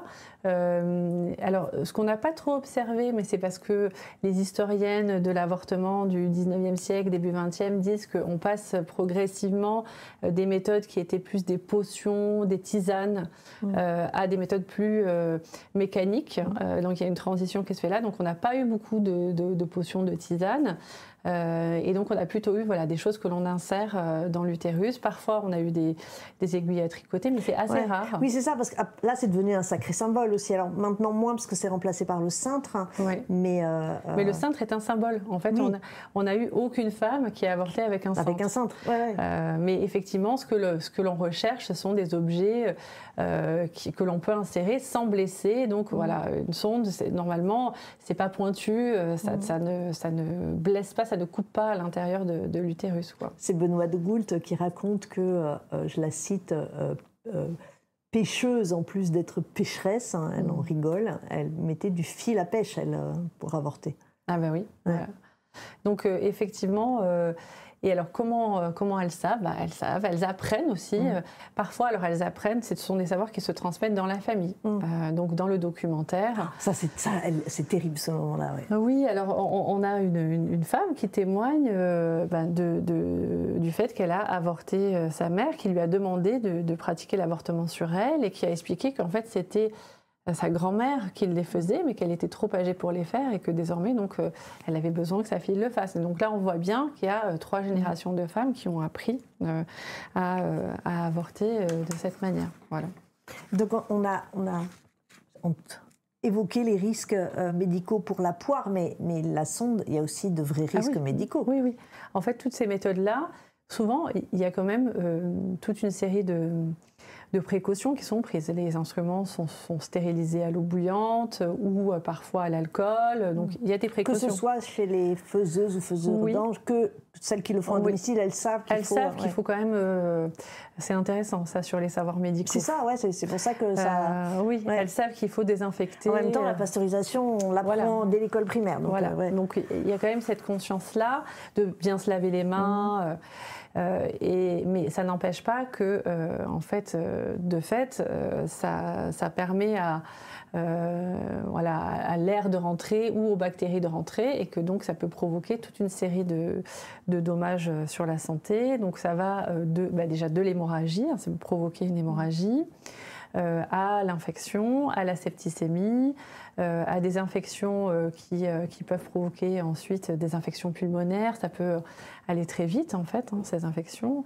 euh, alors ce qu'on n'a pas trop observé, mais c'est parce que les historiennes de l'avortement du dix-neuvième siècle, début vingtième, disent qu'on passe progressivement des méthodes qui étaient plus des potions, des tisanes, mmh. euh, à des méthodes plus euh, mécaniques. Mmh. Euh, donc il y a une transition qui se fait là. Donc on n'a pas eu beaucoup de, de, de potions, de tisanes. Euh, et donc on a plutôt eu voilà, des choses que l'on insère euh, dans l'utérus. Parfois on a eu des, des aiguilles à tricoter, mais c'est assez ouais. rare. Oui, c'est ça, parce que là c'est devenu un sacré symbole aussi. Alors maintenant moins parce que c'est remplacé par le cintre, hein, ouais. mais... Euh, mais le cintre est un symbole. En fait, oui. on n'a eu aucune femme qui a avorté avec un cintre. Avec un cintre, ouais, ouais. Euh, mais effectivement, ce que, le, ce que l'on recherche, ce sont des objets euh, qui, que l'on peut insérer sans blesser. Donc mmh. voilà, une sonde, c'est, normalement, c'est pas pointu, euh, ça, mmh. ça, ne, ça ne blesse pas, ça ne coupe pas à l'intérieur de, de l'utérus, quoi. C'est Benoît de Goult qui raconte que, euh, je la cite, euh, euh, pêcheuse en plus d'être pécheresse, hein, elle mmh. en rigole, elle mettait du fil à pêche elle, euh, pour avorter. Ah ben oui. Ouais. Voilà. Donc euh, effectivement, euh, et alors comment, euh, comment elles savent bah, Elles savent, elles apprennent aussi. Mmh. Euh, parfois, alors elles apprennent, ce sont des savoirs qui se transmettent dans la famille. Mmh. Euh, donc dans le documentaire. Ah, ça, c'est, ça elle, c'est terrible ce moment-là. Ouais. Oui, alors on, on a une, une, une femme qui témoigne euh, bah, de, de, du fait qu'elle a avorté euh, sa mère, qui lui a demandé de, de pratiquer l'avortement sur elle et qui a expliqué qu'en fait c'était sa grand-mère qui les faisait, mais qu'elle était trop âgée pour les faire et que désormais, donc, euh, elle avait besoin que sa fille le fasse. Et donc là, on voit bien qu'il y a euh, trois générations de femmes qui ont appris euh, à, euh, à avorter euh, de cette manière. Voilà. Donc on a, on a on évoqué les risques euh, médicaux pour la poire, mais, mais la sonde, il y a aussi de vrais risques ah oui. médicaux. Oui, oui. En fait, toutes ces méthodes-là, souvent, il y a quand même euh, toute une série de... de précautions qui sont prises. Les instruments sont, sont stérilisés à l'eau bouillante ou euh, parfois à l'alcool. Donc il y a des précautions. Que ce soit chez les faiseuses ou faiseurs oui. d'anges, que celles qui le font à domicile, oui. elles savent qu'il elles faut... Elles savent ouais. qu'il faut quand même... Euh, c'est intéressant ça sur les savoirs médicaux. C'est ça, ouais, c'est, c'est pour ça que ça... Euh, oui, ouais. elles savent qu'il faut désinfecter. En même temps, la pasteurisation, on l'apprend voilà. dès l'école primaire. Donc, voilà. euh, ouais. donc il y a quand même cette conscience-là de bien se laver les mains... Mmh. Euh, Euh, et, mais ça n'empêche pas que, euh, en fait, euh, de fait, euh, ça, ça permet à, euh, voilà, à l'air de rentrer ou aux bactéries de rentrer, et que donc ça peut provoquer toute une série de, de dommages sur la santé. Donc ça va de, bah déjà de l'hémorragie, hein, ça peut provoquer une hémorragie, euh, à l'infection, à la septicémie, euh, à des infections euh, qui, euh, qui peuvent provoquer ensuite des infections pulmonaires. Ça peut aller très vite en fait, hein, ces infections.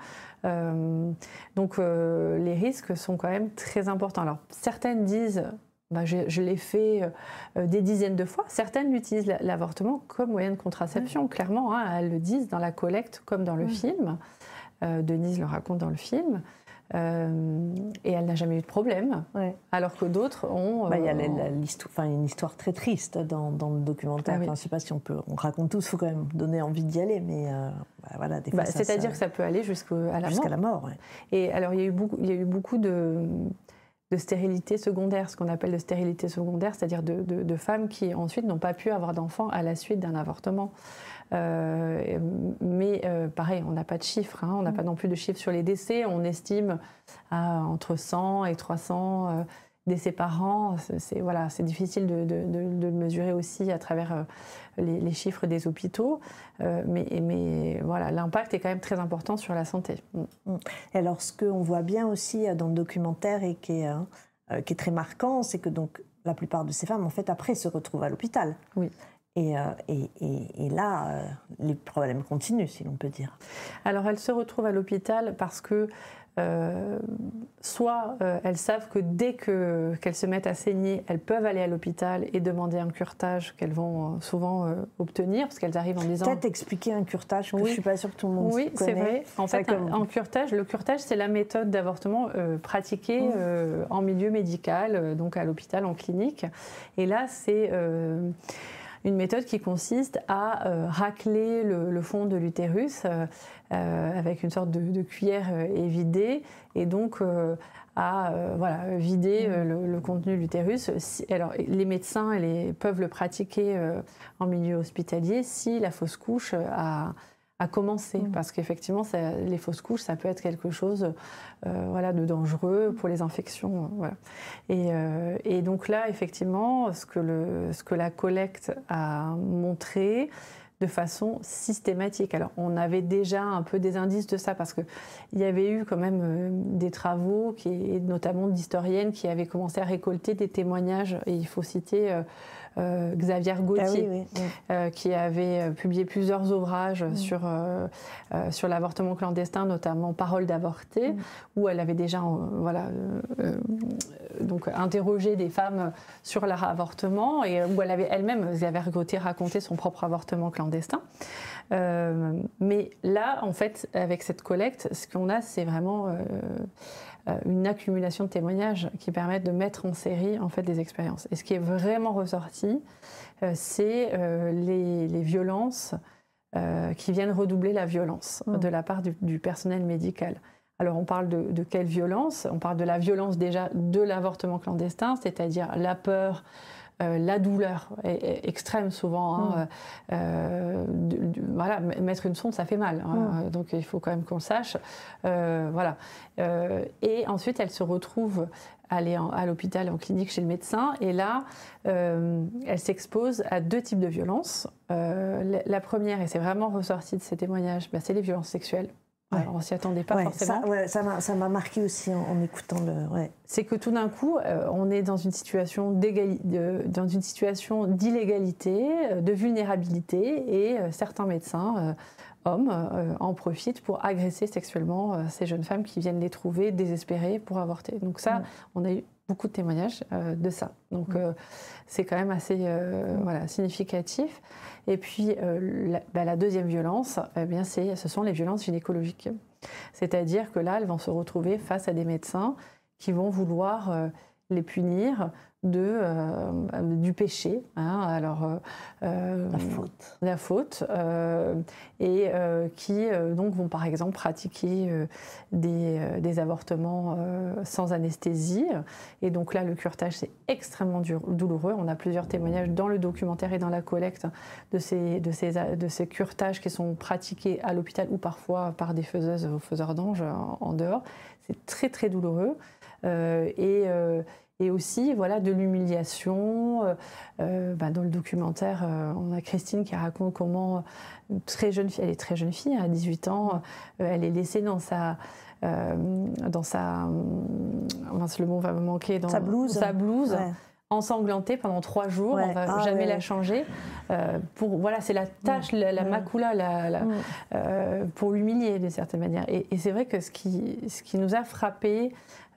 Euh, donc euh, les risques sont quand même très importants. Alors certaines disent, bah, je, je l'ai fait euh, des dizaines de fois. Certaines utilisent l'avortement comme moyen de contraception, mmh. clairement. Hein, elles le disent dans la collecte comme dans le mmh. film. Euh, Denise le raconte dans le film. Euh, et elle n'a jamais eu de problème, ouais. alors que d'autres ont... Bah, il y a la, la, l'histoire, enfin, une histoire très triste dans, dans le documentaire. Ah, oui. Enfin, je ne sais pas si on peut... On raconte tous, il faut quand même donner envie d'y aller, mais euh, bah, voilà, des fois... Bah, ça, c'est-à-dire ça, que ça peut aller jusqu'à la jusqu'à mort. la mort, ouais. Et alors, il y a eu beaucoup, il y a eu beaucoup de, de stérilité secondaire, ce qu'on appelle de stérilité secondaire, c'est-à-dire de, de, de femmes qui ensuite n'ont pas pu avoir d'enfants à la suite d'un avortement. Euh, mais euh, pareil, on n'a pas de chiffres, hein, on n'a mmh. pas non plus de chiffres sur les décès. On estime à entre cent et trois cents euh, décès par an. C'est, c'est, voilà, c'est difficile de, de, de, de le mesurer aussi à travers euh, les, les chiffres des hôpitaux. Euh, mais, mais voilà, l'impact est quand même très important sur la santé. Mmh. Et alors, ce qu'on voit bien aussi dans le documentaire et qui est, euh, qui est très marquant, c'est que donc, la plupart de ces femmes, en fait, après, se retrouvent à l'hôpital. Oui. Et, euh, et, et, et là, euh, les problèmes continuent, si l'on peut dire. Alors, elle se retrouve à l'hôpital parce que euh, soit euh, elles savent que dès que, qu'elles se mettent à saigner, elles peuvent aller à l'hôpital et demander un curetage qu'elles vont euh, souvent euh, obtenir, parce qu'elles arrivent en disant... Peut-être expliquer un curetage que oui. je ne suis pas sûre que tout le monde oui, connaît. Oui, c'est vrai. En fait, comme... un, un curetage, le curetage, c'est la méthode d'avortement euh, pratiquée mmh. euh, en milieu médical, euh, donc à l'hôpital, en clinique. Et là, c'est... Euh, une méthode qui consiste à euh, racler le, le fond de l'utérus euh, euh, avec une sorte de, de cuillère euh, évidée et donc euh, à euh, voilà, vider euh, le, le contenu de l'utérus. Si, alors, les médecins les, peuvent le pratiquer euh, en milieu hospitalier si la fausse couche a, a commencé, mmh. parce qu'effectivement, ça, les fausses couches, ça peut être quelque chose euh, voilà, de dangereux pour les infections. Euh, voilà. et, euh, et donc là, effectivement, ce que, le, ce que la collecte a montré de façon systématique. Alors, on avait déjà un peu des indices de ça, parce qu'il y avait eu quand même euh, des travaux, qui, notamment d'historiennes, qui avaient commencé à récolter des témoignages, et il faut citer... Euh, Euh, Xavier Gauthier, ah oui, oui, oui. Euh, qui avait publié plusieurs ouvrages mmh. sur, euh, euh, sur l'avortement clandestin, notamment Parole d'avorter, mmh. où elle avait déjà euh, voilà, euh, donc, interrogé des femmes sur leur avortement, et où elle avait elle-même, Xavier Gauthier, raconté son propre avortement clandestin. Euh, mais là, en fait, avec cette collecte, ce qu'on a, c'est vraiment... Euh, une accumulation de témoignages qui permettent de mettre en série en fait, des expériences. Et ce qui est vraiment ressorti, euh, c'est euh, les, les violences euh, qui viennent redoubler la violence mmh. de la part du, du personnel médical. Alors on parle de, de quelle violence ? On parle de la violence déjà de l'avortement clandestin, c'est-à-dire la peur, Euh, la douleur est, est extrême souvent. Hein. Mmh. Euh, de, de, voilà, mettre une sonde, ça fait mal. Hein. Mmh. Donc il faut quand même qu'on le sache. Euh, voilà. Euh, et ensuite, elle se retrouve aller en, à l'hôpital, en clinique, chez le médecin. Et là, euh, elle s'expose à deux types de violences. Euh, la, la première, et c'est vraiment ressorti de ces témoignages, bah, c'est les violences sexuelles. Ouais. Alors, on ne s'y attendait pas ouais, forcément. Ça, ouais, ça, m'a, ça m'a marqué aussi en, en écoutant le... Ouais. C'est que tout d'un coup, euh, on est dans une situation, de, dans une situation d'illégalité, de vulnérabilité, et euh, certains médecins, euh, hommes, euh, en profitent pour agresser sexuellement euh, ces jeunes femmes qui viennent les trouver désespérées pour avorter. Donc ça, mmh. on a eu beaucoup de témoignages euh, de ça. Donc mmh. euh, c'est quand même assez euh, mmh. voilà, significatif. Et puis euh, la, bah, la deuxième violence, eh bien, c'est, ce sont les violences gynécologiques. C'est-à-dire que là, elles vont se retrouver face à des médecins qui vont vouloir euh, les punir de, euh, du péché, hein, alors, euh, la faute, la faute euh, et euh, qui euh, donc vont par exemple pratiquer euh, des, euh, des avortements euh, sans anesthésie. Et donc là, le curetage, c'est extrêmement dur, douloureux. On a plusieurs témoignages dans le documentaire et dans la collecte de ces, de ces, de ces curetages qui sont pratiqués à l'hôpital ou parfois par des faiseuses ou faiseurs d'anges en, en dehors. C'est très très douloureux. Euh, et euh, Et aussi, voilà, de l'humiliation. Euh, bah, dans le documentaire, euh, on a Christine qui raconte comment une très jeune fille, elle est très jeune fille, à dix-huit ans, euh, elle est laissée dans sa, euh, dans sa, mince, le mot va me manquer, dans sa blouse, sa blouse. Ouais. Ensanglantée pendant trois jours, ouais. on ne va ah, jamais ouais. la changer. Euh, pour, voilà, c'est la tâche, mmh. la, la mmh. macula, la, la, mmh. euh, pour l'humilier d'une certaine manière. Et, et c'est vrai que ce qui, ce qui nous a frappé,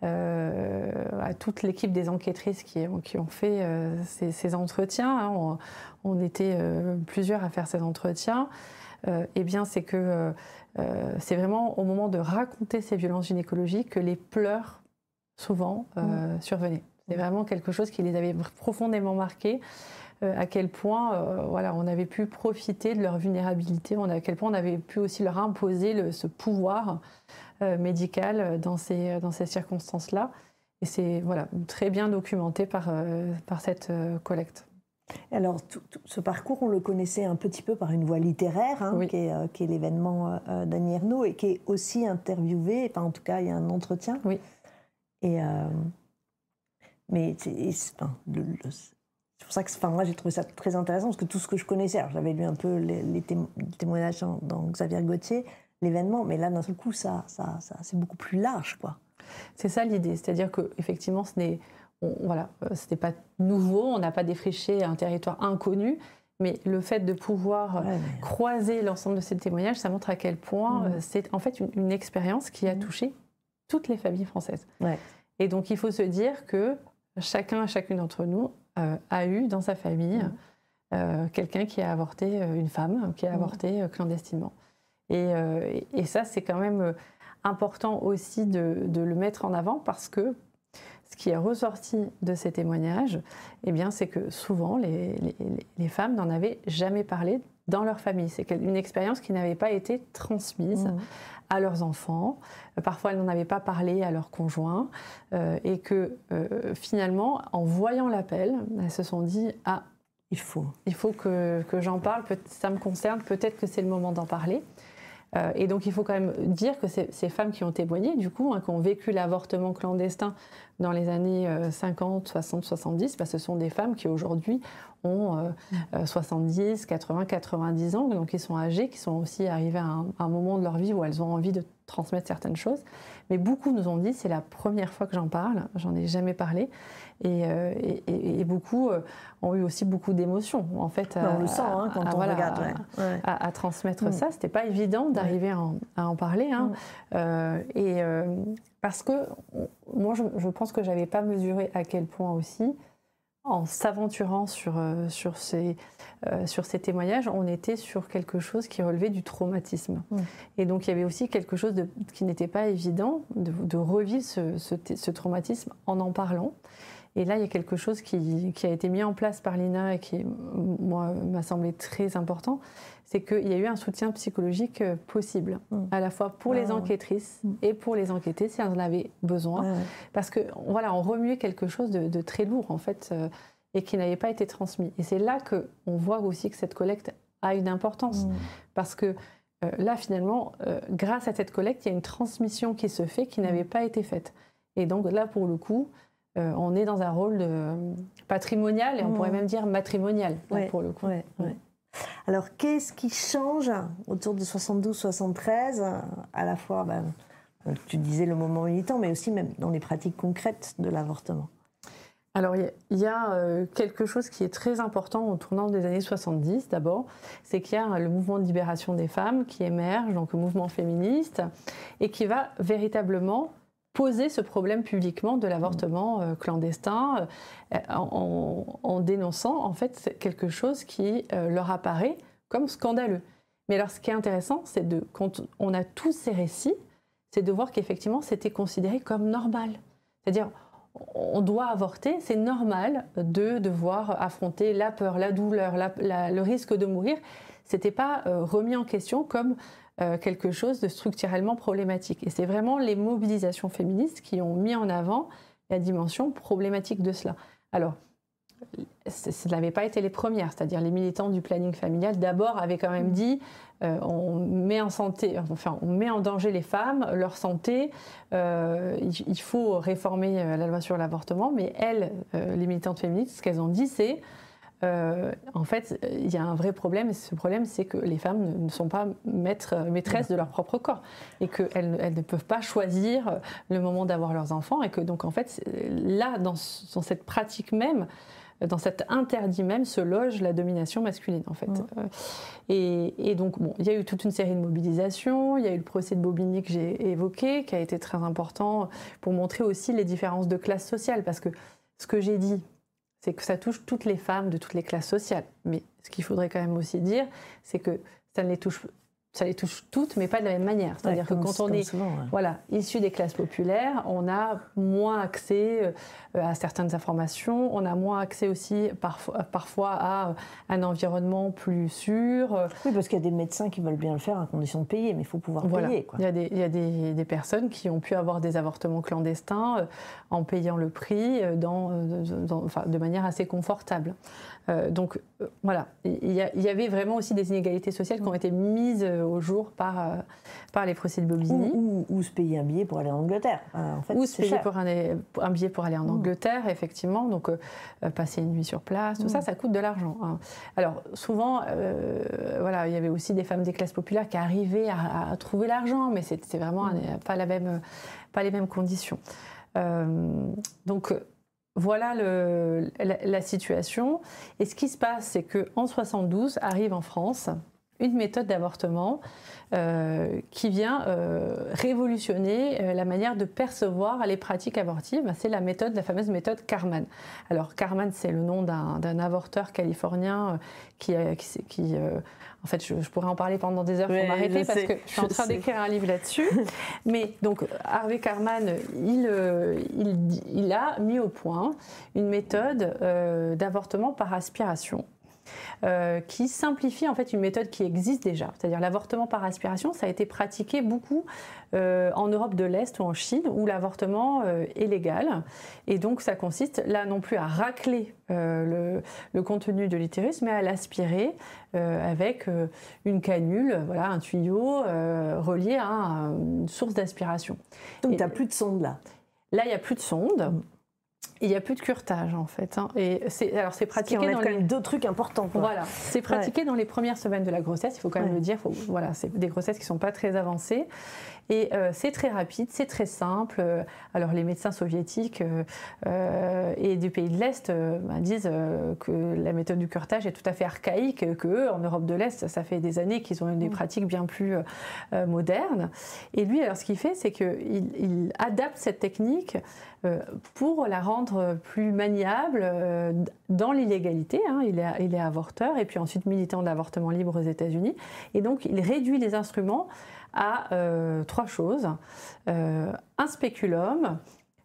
euh, à toute l'équipe des enquêtrices qui, qui ont fait euh, ces, ces entretiens, hein, on, on était euh, plusieurs à faire ces entretiens, euh, eh bien, c'est que euh, c'est vraiment au moment de raconter ces violences gynécologiques que les pleurs, souvent, euh, mmh. survenaient. C'est vraiment quelque chose qui les avait profondément marqués, euh, à quel point euh, voilà, on avait pu profiter de leur vulnérabilité, on, à quel point on avait pu aussi leur imposer le, ce pouvoir euh, médical dans ces, dans ces circonstances-là. Et c'est voilà, très bien documenté par, euh, par cette euh, collecte. Alors, tout, tout ce parcours, on le connaissait un petit peu par une voie littéraire, hein, oui. qui, est, euh, qui est l'événement euh, d'Annie Ernaux, et qui est aussi interviewé, enfin, en tout cas, il y a un entretien. Oui. Et... Euh, Mais c'est, c'est, enfin, le, le, c'est pour ça que enfin, moi j'ai trouvé ça très intéressant, parce que tout ce que je connaissais, alors j'avais lu un peu les, les témoignages dans, dans Xavier Gauthier, l'événement, mais là d'un seul coup ça, ça, ça, c'est beaucoup plus large, quoi. C'est ça l'idée, c'est-à-dire qu'effectivement ce n'est on, voilà, c'était pas nouveau, on n'a pas défriché un territoire inconnu, mais le fait de pouvoir ouais, mais... croiser l'ensemble de ces témoignages, ça montre à quel point mmh. c'est en fait une, une expérience qui a touché toutes les familles françaises. Ouais. Et donc, il faut se dire que chacun, chacune d'entre nous euh, a eu dans sa famille mmh. euh, quelqu'un qui a avorté, euh, une femme qui a mmh. avorté euh, clandestinement. Et, euh, et, et ça, c'est quand même important aussi de, de le mettre en avant parce que ce qui est ressorti de ces témoignages, eh bien, c'est que souvent, les, les, les femmes n'en avaient jamais parlé dans leur famille. C'est une expérience qui n'avait pas été transmise mmh. à leurs enfants. Parfois, elles n'en avaient pas parlé à leurs conjoints. Euh, et que euh, finalement, en voyant l'appel, elles se sont dit « Ah, il faut, il faut que, que j'en parle, ça me concerne, peut-être que c'est le moment d'en parler ». Euh, et donc, il faut quand même dire que ces, ces femmes qui ont témoigné, du coup, hein, qui ont vécu l'avortement clandestin dans les années euh, cinquante, soixante, soixante-dix, bah, ce sont des femmes qui aujourd'hui ont euh, euh, soixante-dix, quatre-vingts, quatre-vingt-dix ans, donc qui sont âgées, qui sont aussi arrivées à un, à un moment de leur vie où elles ont envie de transmettre certaines choses. Mais beaucoup nous ont dit, c'est la première fois que j'en parle, j'en ai jamais parlé. Et, euh, et, et beaucoup euh, ont eu aussi beaucoup d'émotions, en fait. À, on le sent hein, quand à, on voilà, regarde. Ouais. Ouais. À, à transmettre mmh. ça, c'était pas évident d'arriver ouais. à, à en parler. Hein. Mmh. Euh, et euh, parce que moi, je, je pense que j'avais pas mesuré à quel point aussi, en s'aventurant sur, euh, sur, ces, euh, sur ces témoignages, on était sur quelque chose qui relevait du traumatisme. Mmh. Et donc, il y avait aussi quelque chose de, qui n'était pas évident, de, de revivre ce, ce, ce traumatisme en en parlant. Et là, il y a quelque chose qui, qui a été mis en place par l'I N A et qui, moi, m'a semblé très important, c'est qu'il y a eu un soutien psychologique possible, mmh. à la fois pour ah, les enquêtrices mmh. et pour les enquêtés, si elles en avaient besoin. Ah, ouais. Parce que, voilà, on remuait quelque chose de, de très lourd, en fait, euh, et qui n'avait pas été transmis. Et c'est là qu'on voit aussi que cette collecte a une importance. Mmh. Parce que euh, là, finalement, euh, grâce à cette collecte, il y a une transmission qui se fait qui n'avait mmh. pas été faite. Et donc, là, pour le coup, Euh, on est dans un rôle de patrimonial et on mmh. pourrait même dire matrimonial, là, ouais, pour le coup. Ouais, ouais. Alors, qu'est-ce qui change autour de soixante-douze soixante-treize, à la fois, ben, tu disais le moment militant, mais aussi même dans les pratiques concrètes de l'avortement? Alors, il y, y a euh, quelque chose qui est très important au tournant des années soixante-dix, d'abord, c'est qu'il y a le mouvement de libération des femmes qui émerge, donc le mouvement féministe, et qui va véritablement poser ce problème publiquement de l'avortement euh, clandestin euh, en, en dénonçant en fait quelque chose qui euh, leur apparaît comme scandaleux. Mais alors ce qui est intéressant, c'est de quand on a tous ces récits, c'est de voir qu'effectivement c'était considéré comme normal. C'est-à-dire on doit avorter, c'est normal de devoir affronter la peur, la douleur, la, la, le risque de mourir. C'était pas euh, remis en question comme Euh, quelque chose de structurellement problématique. Et c'est vraiment les mobilisations féministes qui ont mis en avant la dimension problématique de cela. Alors, ce n'avait pas été les premières, c'est-à-dire les militants du planning familial, d'abord avaient quand même dit euh, on met en santé, enfin, on met en danger les femmes, leur santé, euh, il, il faut réformer la loi sur l'avortement, mais elles, euh, les militantes féministes, ce qu'elles ont dit, c'est Euh, en fait, il y a un vrai problème, et ce problème, c'est que les femmes ne sont pas maîtres, maîtresses de leur propre corps, et qu'elles elles ne peuvent pas choisir le moment d'avoir leurs enfants, et que donc, en fait, là, dans, dans cette pratique même, dans cet interdit même, se loge la domination masculine, en fait. Mmh. Et, et donc, bon, il y a eu toute une série de mobilisations, il y a eu le procès de Bobigny que j'ai évoqué, qui a été très important pour montrer aussi les différences de classe sociale, parce que ce que j'ai dit, c'est que ça touche toutes les femmes de toutes les classes sociales. Mais ce qu'il faudrait quand même aussi dire, c'est que ça les touche, ça les touche toutes, mais pas de la même manière. C'est-à-dire ouais, que quand on est souvent, ouais. voilà, issu des classes populaires, on a moins accès à certaines informations, on a moins accès aussi parfois, parfois à un environnement plus sûr. Oui, parce qu'il y a des médecins qui veulent bien le faire à condition de payer, mais il faut pouvoir voilà. payer. Quoi. Il y a, des, il y a des, des personnes qui ont pu avoir des avortements clandestins en payant le prix dans, dans, enfin, de manière assez confortable. Euh, donc euh, voilà, il y, a, il y avait vraiment aussi des inégalités sociales qui ont été mises au jour par, euh, par les procès de Bobigny. Ou, ou, ou se payer un billet pour aller en Angleterre. Euh, en fait, ou se payer pour un, un billet pour aller en Angleterre, mmh. effectivement. Donc euh, passer une nuit sur place, tout mmh. ça, ça coûte de l'argent. Hein. Alors souvent, euh, voilà, il y avait aussi des femmes des classes populaires qui arrivaient à, à trouver l'argent, mais c'est, c'est vraiment mmh. un, pas, la même, pas les mêmes conditions. Euh, donc voilà le, la, la situation. Et ce qui se passe, c'est qu'en soixante-douze arrive en France une méthode d'avortement euh, qui vient euh, révolutionner euh, la manière de percevoir les pratiques abortives. C'est la méthode, la fameuse méthode Karman. Alors Karman, c'est le nom d'un, d'un avorteur californien qui, qui, qui euh, en fait, je, je pourrais en parler pendant des heures pour m'arrêter parce sais, que je suis en train d'écrire un livre là-dessus. Mais donc Harvey Karman, il, il, il a mis au point une méthode euh, d'avortement par aspiration. Euh, qui simplifie en fait une méthode qui existe déjà. C'est-à-dire l'avortement par aspiration, ça a été pratiqué beaucoup euh, en Europe de l'Est ou en Chine, où l'avortement euh, est légal. Et donc ça consiste là non plus à racler euh, le, le contenu de l'utérus, mais à l'aspirer euh, avec euh, une canule, voilà, un tuyau euh, relié à une source d'aspiration. Donc tu n'as plus de sonde là. Là, il n'y a plus de sonde. Mmh. Il n'y a plus de curetage en fait. Hein. Et c'est, alors c'est pratiqué dans les deux trucs importants. Quoi. Voilà, c'est pratiqué ouais. dans les premières semaines de la grossesse. Il faut quand même ouais. le dire. Faut, voilà, c'est des grossesses qui ne sont pas très avancées. Et euh, c'est très rapide, c'est très simple. Alors les médecins soviétiques euh, euh, et du pays de l'Est euh, bah, disent euh, que la méthode du curetage est tout à fait archaïque, que en Europe de l'Est, ça fait des années qu'ils ont eu des pratiques bien plus euh, modernes. Et lui, alors ce qu'il fait, c'est qu'il il adapte cette technique euh, pour la rendre plus maniable euh, dans l'illégalité. Hein. Il est, il est avorteur et puis ensuite militant de l'avortement libre aux États-Unis. Et donc il réduit les instruments à euh, trois choses. Euh, un spéculum,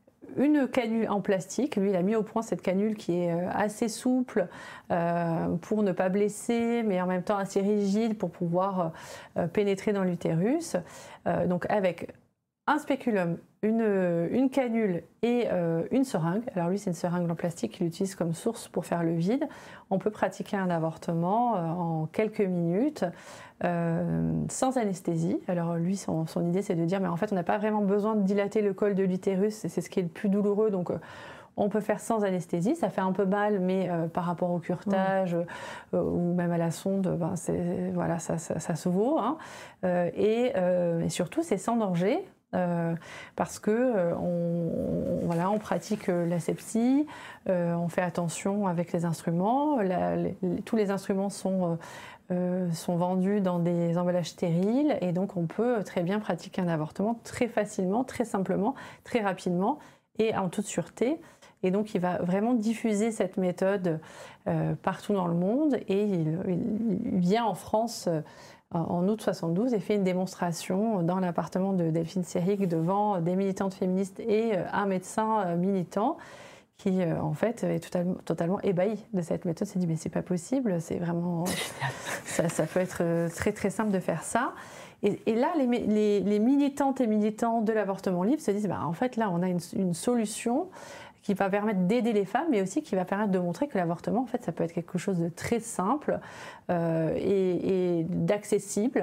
une canule en plastique. Lui, il a mis au point cette canule qui est assez souple euh, pour ne pas blesser, mais en même temps assez rigide pour pouvoir euh, pénétrer dans l'utérus. Euh, donc avec un spéculum, une, une canule et euh, une seringue. Alors lui, c'est une seringue en plastique qu'il utilise comme source pour faire le vide. On peut pratiquer un avortement euh, en quelques minutes, euh, sans anesthésie. Alors lui, son, son idée, c'est de dire, mais en fait, on n'a pas vraiment besoin de dilater le col de l'utérus, c'est ce qui est le plus douloureux, donc euh, on peut faire sans anesthésie. Ça fait un peu mal, mais euh, par rapport au curetage mmh. euh, ou même à la sonde, ben, c'est, voilà, ça, ça, ça se vaut. Hein. Euh, et, euh, et surtout, c'est sans danger. Euh, parce que euh, on, on, voilà, on pratique l'asepsie, euh, on fait attention avec les instruments, la, les, tous les instruments sont, euh, sont vendus dans des emballages stériles et donc on peut très bien pratiquer un avortement très facilement, très simplement, très rapidement et en toute sûreté. Et donc il va vraiment diffuser cette méthode euh, partout dans le monde et il, il vient en France euh, en août soixante-douze et fait une démonstration dans l'appartement de Delphine Seyrig devant des militantes féministes et un médecin militant qui en fait est totalement, totalement ébahi de cette méthode. Il s'est dit mais c'est pas possible, c'est vraiment ça, ça peut être très très simple de faire ça. Et, et là les, les, les militantes et militants de l'avortement libre se disent bah, en fait là on a une, une solution qui va permettre d'aider les femmes, mais aussi qui va permettre de montrer que l'avortement, en fait, ça peut être quelque chose de très simple euh, et, et d'accessible.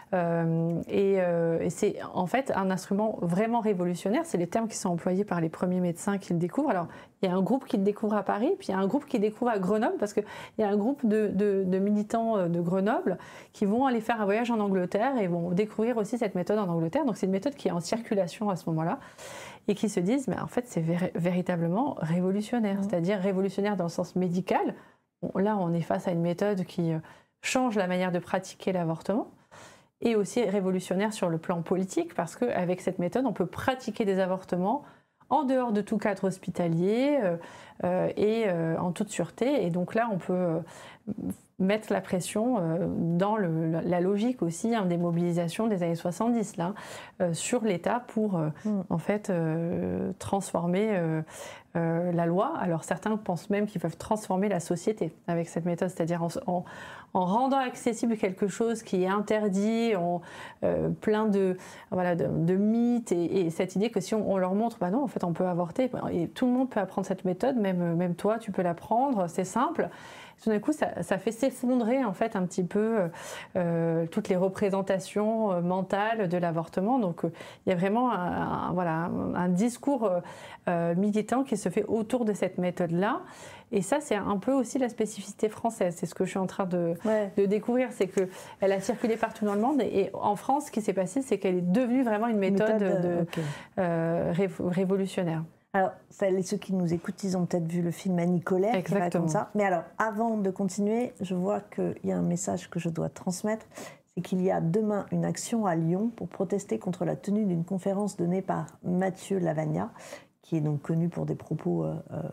Euh, et, euh, et c'est en fait un instrument vraiment révolutionnaire. C'est les termes qui sont employés par les premiers médecins qui le découvrent. Alors, il y a un groupe qui le découvre à Paris, puis il y a un groupe qui le découvre à Grenoble, parce qu'il y a un groupe de, de, de militants de Grenoble qui vont aller faire un voyage en Angleterre et vont découvrir aussi cette méthode en Angleterre. Donc, c'est une méthode qui est en circulation à ce moment-là et qui se disent, mais en fait, c'est vér- véritablement révolutionnaire. Mmh. C'est-à-dire révolutionnaire dans le sens médical. Bon, là, on est face à une méthode qui change la manière de pratiquer l'avortement. Et aussi révolutionnaire sur le plan politique, parce qu'avec cette méthode, on peut pratiquer des avortements en dehors de tout cadre hospitalier euh, euh, et euh, en toute sûreté. Et donc là, on peut euh, mettre la pression euh, dans le, la logique aussi hein, des mobilisations des années soixante-dix, là, euh, sur l'État pour, euh, mmh. en fait, euh, transformer euh, euh, la loi. Alors certains pensent même qu'ils peuvent transformer la société avec cette méthode, c'est-à-dire en, en en rendant accessible quelque chose qui est interdit, en, euh, plein de, voilà, de, de mythes et, et cette idée que si on, on leur montre, bah non, en fait, on peut avorter et tout le monde peut apprendre cette méthode, même, même toi, tu peux l'apprendre, c'est simple. Tout d'un coup, ça, ça fait s'effondrer en fait un petit peu euh, toutes les représentations mentales de l'avortement. Donc, euh, il y a vraiment un, un, voilà, un, un discours euh, militant qui se fait autour de cette méthode-là. Et ça, c'est un peu aussi la spécificité française. C'est ce que je suis en train de, ouais. de découvrir, c'est qu'elle a circulé partout dans le monde. Et en France, ce qui s'est passé, c'est qu'elle est devenue vraiment une méthode, une méthode de, okay. euh, ré- révolutionnaire. Alors, celles et ceux qui nous écoutent, ils ont peut-être vu le film Annie Colère. Exactement. Qui raconte ça. Mais alors, avant de continuer, je vois qu'il y a un message que je dois transmettre. C'est qu'il y a demain une action à Lyon pour protester contre la tenue d'une conférence donnée par Mathieu Lavagna, qui est donc connu pour des propos euh, euh,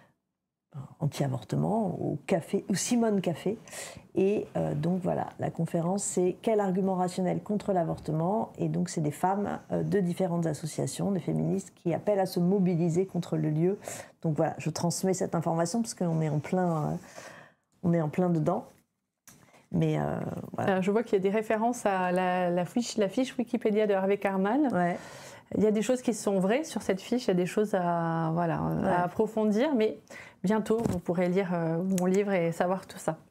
anti-avortement, au café, ou Simone Café. Et euh, donc voilà, la conférence, c'est « Quel argument rationnel contre l'avortement ?» Et donc c'est des femmes euh, de différentes associations, des féministes, qui appellent à se mobiliser contre le lieu. Donc voilà, je transmets cette information parce qu'on est en plein, euh, on est en plein dedans. Mais euh, voilà. Je vois qu'il y a des références à la, la, fiche, la fiche Wikipédia de Hervé Carman. Ouais. Il y a des choses qui sont vraies sur cette fiche, il y a des choses à, voilà, ouais. à approfondir, mais bientôt vous pourrez lire euh, mon livre et savoir tout ça.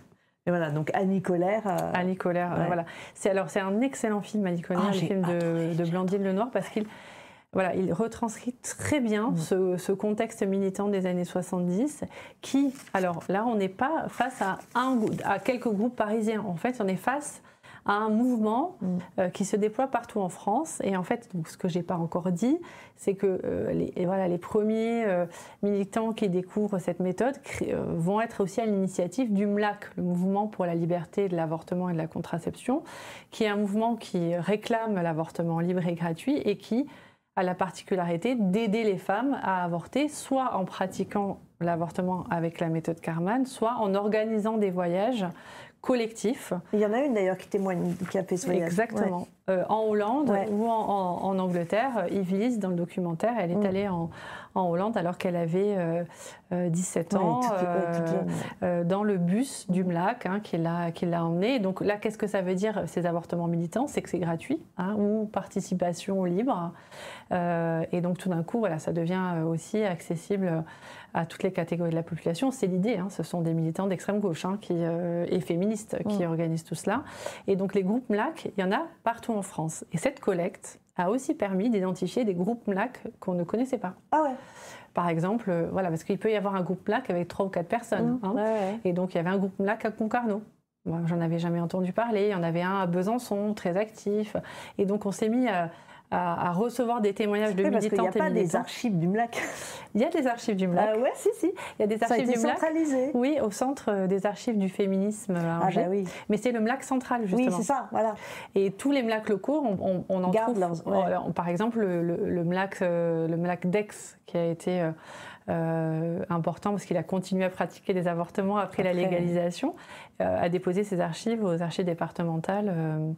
Et voilà, donc Annie Colère. Euh... Annie Colère, ouais. euh, voilà. C'est, alors c'est un excellent film, Annie Colère, oh, le film de, de Blandine Lenoir, parce qu'il voilà, il retranscrit très bien mmh. ce, ce contexte militant des années soixante-dix, qui, alors là, on n'est pas face à, un, à quelques groupes parisiens, en fait, on est face à un mouvement mmh. euh, qui se déploie partout en France. Et en fait, donc, ce que je n'ai pas encore dit, c'est que euh, les, et voilà, les premiers euh, militants qui découvrent cette méthode cré, euh, vont être aussi à l'initiative du M L A C, le mouvement pour la liberté de l'avortement et de la contraception, qui est un mouvement qui réclame l'avortement libre et gratuit et qui a la particularité d'aider les femmes à avorter, soit en pratiquant l'avortement avec la méthode Carman, soit en organisant des voyages collectifs. Il y en a une d'ailleurs qui témoigne, qui a fait ce voyage. Exactement. Ouais. Euh, en Hollande ouais. ou en, en, en Angleterre. Yves Lys, dans le documentaire, elle est mmh. allée en, en Hollande alors qu'elle avait euh, euh, dix-sept ans, ouais, tout, euh, tout, tout, euh, dans le bus du M L A C hein, qui, l'a, qui l'a emmenée. Donc là, qu'est-ce que ça veut dire, ces avortements militants? C'est que c'est gratuit, hein, ou participation libre. Euh, et donc tout d'un coup, voilà, ça devient aussi accessible à toutes les catégories de la population. C'est l'idée, hein, ce sont des militants d'extrême gauche hein, qui, euh, et féministes qui mmh. organisent tout cela. Et donc les groupes M L A C, il y en a partout en France. Et cette collecte a aussi permis d'identifier des groupes M L A C qu'on ne connaissait pas. Ah ouais. Par exemple, euh, voilà, parce qu'il peut y avoir un groupe M L A C avec trois ou quatre personnes. Mmh. Hein, ouais, ouais. Et donc il y avait un groupe M L A C à Concarneau. Moi, j'en avais jamais entendu parler. Il y en avait un à Besançon, très actif. Et donc on s'est mis à... À, à recevoir des témoignages de oui, militantes et militants. Parce qu'il n'y a pas des archives du M L A C. Il y a des archives du M L A C. Ah ouais, si, si. Il y a des archives Ça a été du M L A C. centralisé. Oui, au centre des archives du féminisme à Angers. Ah bah oui. Mais c'est le M L A C central, justement. Oui, c'est ça, voilà. Et tous les M L A C locaux, on, on, on en Garde trouve. Leurs, ouais. on, par exemple, le, le, le, M L A C, euh, le M L A C d'Aix, qui a été euh, euh, important parce qu'il a continué à pratiquer des avortements après, après la légalisation, euh, a déposé ses archives aux archives départementales euh,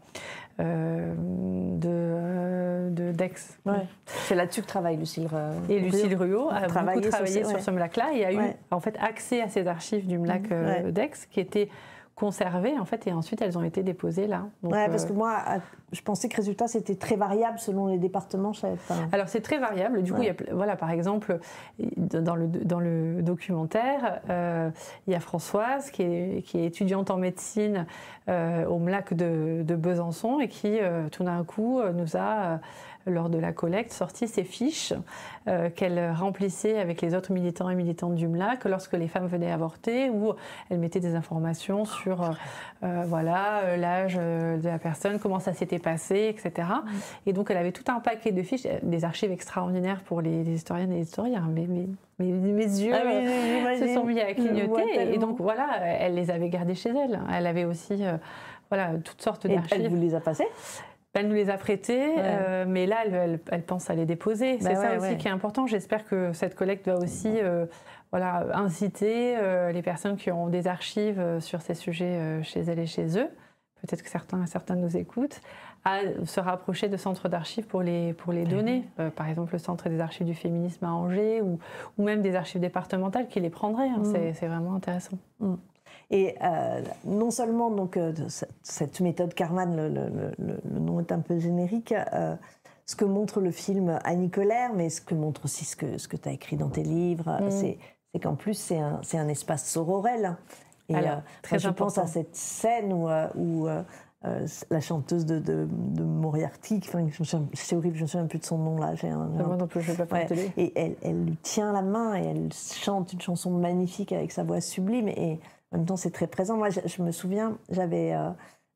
euh, de, euh, de d'Aix. Ouais. C'est là-dessus que travaille Lucille Ruot. Et Lucille Ruot a beaucoup travaillé sur, sur ouais. ce M L A C-là et a eu ouais. en fait accès à ces archives du M L A C euh, ouais. d'Aix qui étaient conservées en fait et ensuite elles ont été déposées là. Donc, ouais, parce euh... que moi je pensais que résultat c'était très variable selon les départements. Je savais pas. Alors c'est très variable. Du coup, ouais. il y a, voilà, par exemple, dans le, dans le documentaire, euh, il y a Françoise qui est, qui est étudiante en médecine euh, au M L A C de, de Besançon et qui euh, tout d'un coup nous a euh, lors de la collecte, sorti ces fiches euh, qu'elle remplissait avec les autres militants et militantes du M L A C lorsque les femmes venaient avorter, où elle mettait des informations sur euh, euh, voilà, l'âge de la personne, comment ça s'était passé, et cetera. Mmh. Et donc elle avait tout un paquet de fiches, des archives extraordinaires pour les, les historiennes et les historiens. Mais, mais, mais mes yeux ah oui, euh, se sont mis à clignoter. Et, et donc voilà, elle les avait gardées chez elle. Elle avait aussi euh, voilà, toutes sortes d'archives. Et elle vous les a passées ? Elle nous les a prêtés, ouais. euh, mais là, elle, elle, elle pense à les déposer. Bah c'est ouais, ça aussi ouais. qui est important. J'espère que cette collecte va aussi euh, voilà, inciter euh, les personnes qui ont des archives euh, sur ces sujets euh, chez elles et chez eux, peut-être que certains, certains nous écoutent, à se rapprocher de centres d'archives pour les, pour les donner. Mmh. Euh, par exemple, le Centre des archives du féminisme à Angers ou, ou même des archives départementales qui les prendraient. Hein. Mmh. C'est, c'est vraiment intéressant. Mmh. Et euh, non seulement donc, euh, cette méthode Carman, le, le, le, le nom est un peu générique, euh, ce que montre le film Annie Colère, mais ce que montre aussi ce que, ce que tu as écrit dans tes livres, mmh. c'est, c'est qu'en plus c'est un, c'est un espace sororel. Et Alors, euh, très je important. pense à cette scène où, où euh, euh, la chanteuse de, de, de Moriarty, enfin, c'est horrible, je ne me souviens plus de son nom là. J'ai un, j'ai un... Moi non plus, je ne vais pas ouais, faire et elle, elle lui tient la main et elle chante une chanson magnifique avec sa voix sublime. Et en même temps, c'est très présent. Moi, je, je me souviens, j'avais, euh,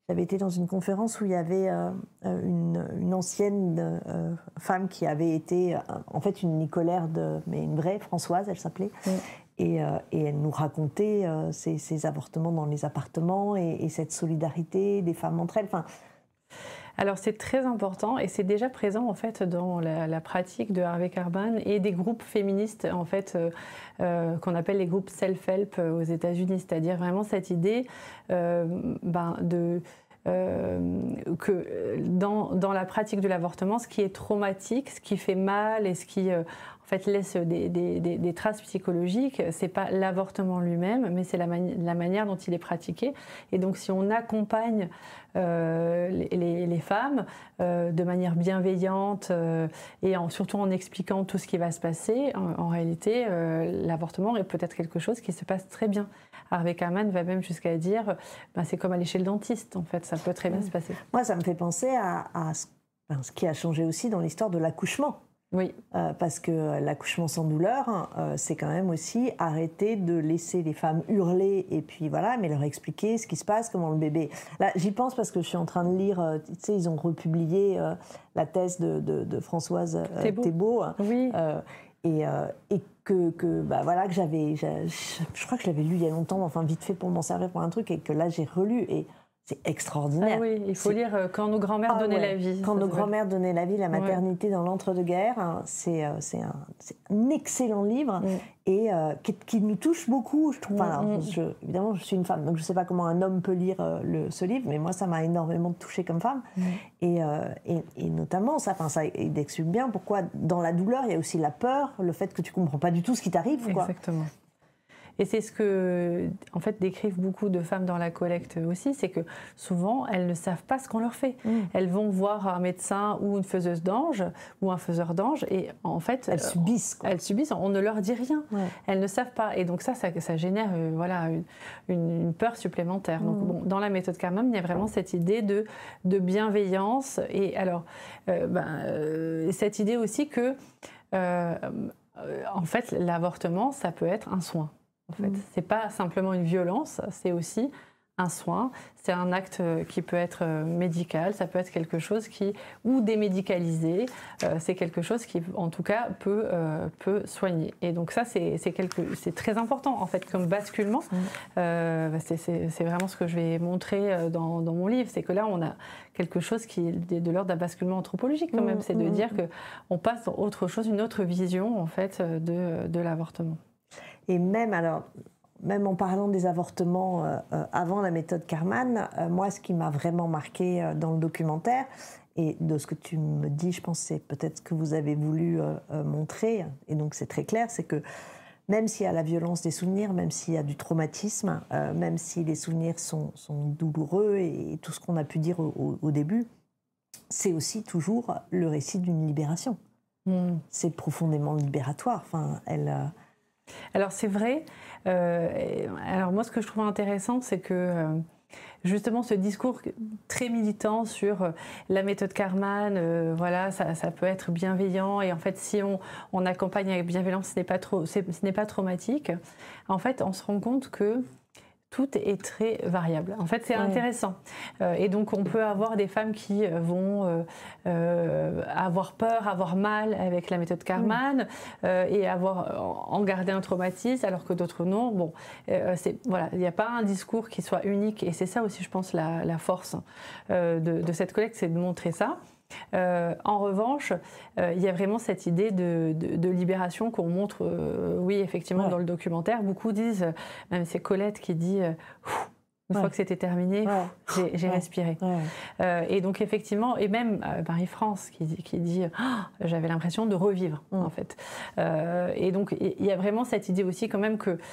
j'avais été dans une conférence où il y avait euh, une, une ancienne euh, femme qui avait été, euh, en fait, une Nicolaire, de, mais une vraie, Françoise, elle s'appelait. Mm. Et, euh, et elle nous racontait euh, ces, ces avortements dans les appartements et, et cette solidarité des femmes entre elles. Enfin, alors c'est très important et c'est déjà présent en fait dans la, la pratique de Harvey Karman et des groupes féministes en fait euh, euh, qu'on appelle les groupes self-help aux États-Unis, c'est-à-dire vraiment cette idée euh, ben, de Euh, que dans, dans la pratique de l'avortement, ce qui est traumatique, ce qui fait mal et ce qui euh, en fait laisse des, des, des, des traces psychologiques, c'est pas l'avortement lui-même, mais c'est la, mani- la manière dont il est pratiqué. Et donc, si on accompagne euh, les, les, les femmes euh, de manière bienveillante euh, et en, surtout en expliquant tout ce qui va se passer, en, en réalité, euh, l'avortement est peut-être quelque chose qui se passe très bien. Harvey Karman va même jusqu'à dire, ben, c'est comme aller chez le dentiste, en fait, ça peut très bien oui. se passer. Moi, ça me fait penser à, à ce, enfin, ce qui a changé aussi dans l'histoire de l'accouchement. Oui. Euh, parce que l'accouchement sans douleur, euh, c'est quand même aussi arrêter de laisser les femmes hurler et puis voilà, mais leur expliquer ce qui se passe, comment le bébé. Là, j'y pense parce que je suis en train de lire, euh, tu sais, ils ont republié euh, la thèse de, de, de Françoise euh, Thébault. Thébault. Oui. Euh, et, euh, et que, que bah voilà, que j'avais, je, je crois que je l'avais lu il y a longtemps, enfin vite fait pour m'en servir pour un truc, et que là j'ai relu et c'est extraordinaire. Ah oui, il faut c'est... lire euh, Quand nos grands-mères ah donnaient ouais. la vie. Quand nos grands-mères donnaient la vie, la maternité ouais. dans l'entre-deux-guerres, hein, c'est, euh, c'est, un, c'est un excellent livre mm. et euh, qui, qui nous touche beaucoup. Je trouve. Mm. Enfin, alors, je, évidemment, je suis une femme, donc je ne sais pas comment un homme peut lire euh, le, ce livre, mais moi, ça m'a énormément touchée comme femme. Mm. Et, euh, et, et notamment, ça, ça il explique bien pourquoi, dans la douleur, il y a aussi la peur, le fait que tu ne comprends pas du tout ce qui t'arrive. Quoi. Exactement. Et c'est ce que, en fait, décrivent beaucoup de femmes dans la collecte aussi, c'est que souvent, elles ne savent pas ce qu'on leur fait. Mmh. Elles vont voir un médecin ou une faiseuse d'ange ou un faiseur d'ange et en fait... Elles subissent. Quoi. Elles subissent, on ne leur dit rien. Ouais. Elles ne savent pas. Et donc ça, ça, ça génère euh, voilà, une, une, une peur supplémentaire. Mmh. Donc bon, dans la méthode Karman, il y a vraiment cette idée de, de bienveillance. Et alors, euh, ben, euh, cette idée aussi que, euh, en fait, l'avortement, ça peut être un soin. En fait, mmh. c'est pas simplement une violence, c'est aussi un soin. C'est un acte qui peut être médical, ça peut être quelque chose qui ou démédicalisé. Euh, c'est quelque chose qui, en tout cas, peut euh, peut soigner. Et donc ça, c'est c'est quelque, c'est très important en fait comme basculement. Mmh. Euh, c'est, c'est c'est vraiment ce que je vais montrer dans dans mon livre, c'est que là, on a quelque chose qui est de l'ordre d'un basculement anthropologique quand même. Mmh. C'est de mmh. dire que on passe dans autre chose, une autre vision en fait de de l'avortement. Et même, alors, même en parlant des avortements euh, euh, avant la méthode Karman, euh, moi, ce qui m'a vraiment marqué euh, dans le documentaire, et de ce que tu me dis, je pense que c'est peut-être ce que vous avez voulu euh, euh, montrer, et donc c'est très clair, c'est que même s'il y a la violence des souvenirs, même s'il y a du traumatisme, euh, même si les souvenirs sont, sont douloureux et, et tout ce qu'on a pu dire au, au, au début, c'est aussi toujours le récit d'une libération. Mmh. C'est profondément libératoire. Enfin, elle... Euh, Alors c'est vrai. Euh, alors moi, ce que je trouve intéressant, c'est que euh, justement ce discours très militant sur euh, la méthode Karman, euh, voilà, ça, ça peut être bienveillant et en fait, si on, on accompagne avec bienveillance, ce n'est pas trop, ce n'est pas traumatique. En fait, on se rend compte que tout est très variable. En fait, c'est ouais. intéressant. Euh, et donc, on peut avoir des femmes qui vont euh, euh, avoir peur, avoir mal avec la méthode Karman mmh. euh, et avoir en garder un traumatisme, alors que d'autres non. Bon, euh, c'est, voilà, il n'y a pas un discours qui soit unique. Et c'est ça aussi, je pense, la, la force euh, de, de cette collecte, c'est de montrer ça. Euh, en revanche, euh, il y a vraiment cette idée de, de, de libération qu'on montre, euh, oui, effectivement, ouais. dans le documentaire. Beaucoup disent, même c'est Colette qui dit, euh, une ouais. fois que c'était terminé, ouais. j'ai, j'ai ouais. respiré. Ouais. Euh, et donc, effectivement, et même euh, Marie-France qui dit, qui dit oh, j'avais l'impression de revivre, mm. en fait. Euh, et donc, il y a vraiment cette idée aussi, quand même, que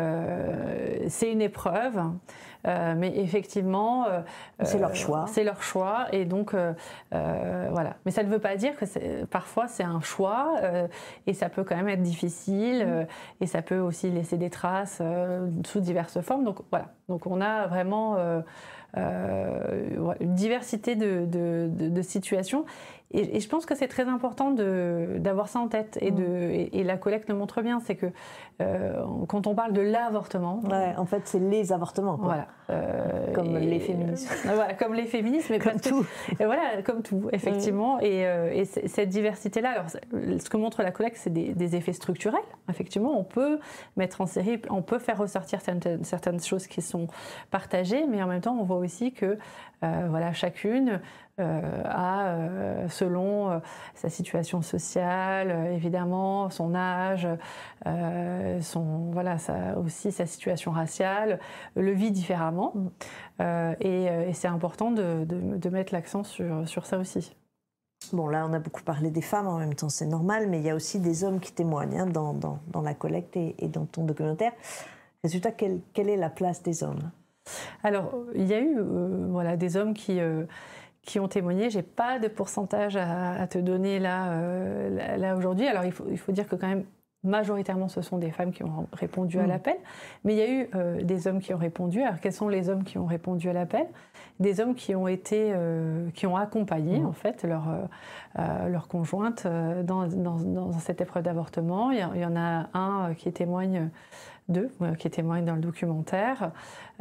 euh, c'est une épreuve. Euh, mais effectivement, euh, c'est leur choix. C'est leur choix, et donc euh, euh, voilà. Mais ça ne veut pas dire que c'est, parfois c'est un choix, euh, et ça peut quand même être difficile, euh, et ça peut aussi laisser des traces euh, sous diverses formes. Donc voilà. Donc on a vraiment euh, euh, une diversité de, de, de, de situations, et, et je pense que c'est très important d'avoir ça en tête. Et, de, et, et la collecte le montre bien, c'est que euh, quand on parle de l'avortement... Ouais, en fait, c'est les avortements. Quoi. Voilà. Euh, comme et, les féminismes. Euh, voilà, comme les féminismes. Mais comme tout. Que, voilà, comme tout, effectivement. Mm. Et, euh, et cette diversité-là, alors, ce que montre la collecte, c'est des, des effets structurels. Effectivement, on peut mettre en série, on peut faire ressortir certaines, certaines choses qui sont partagées, mais en même temps, on voit aussi que euh, voilà, chacune euh, a, euh, selon euh, sa situation sociale, euh, évidemment, son âge, euh, son, voilà, sa, aussi sa situation raciale, le vit différemment. Mm. Euh, et, et c'est important de, de, de mettre l'accent sur, sur ça aussi. Bon, là, on a beaucoup parlé des femmes, en même temps, c'est normal, mais il y a aussi des hommes qui témoignent hein, dans, dans, dans la collecte et, et dans ton documentaire. Résultat, quelle, quelle est la place des hommes? Alors, il y a eu euh, voilà, des hommes qui, euh, qui ont témoigné. Je n'ai pas de pourcentage à, à te donner là, euh, là, là aujourd'hui. Alors, il faut, il faut dire que quand même, majoritairement, ce sont des femmes qui ont répondu mmh. à l'appel. Mais il y a eu euh, des hommes qui ont répondu. Alors, quels sont les hommes qui ont répondu à l'appel? Des hommes qui ont été, euh, qui ont accompagné, mmh. en fait, leur, euh, leur conjointe euh, dans, dans, dans cette épreuve d'avortement. Il, il y en a un qui témoigne... Deux, qui témoignent dans le documentaire.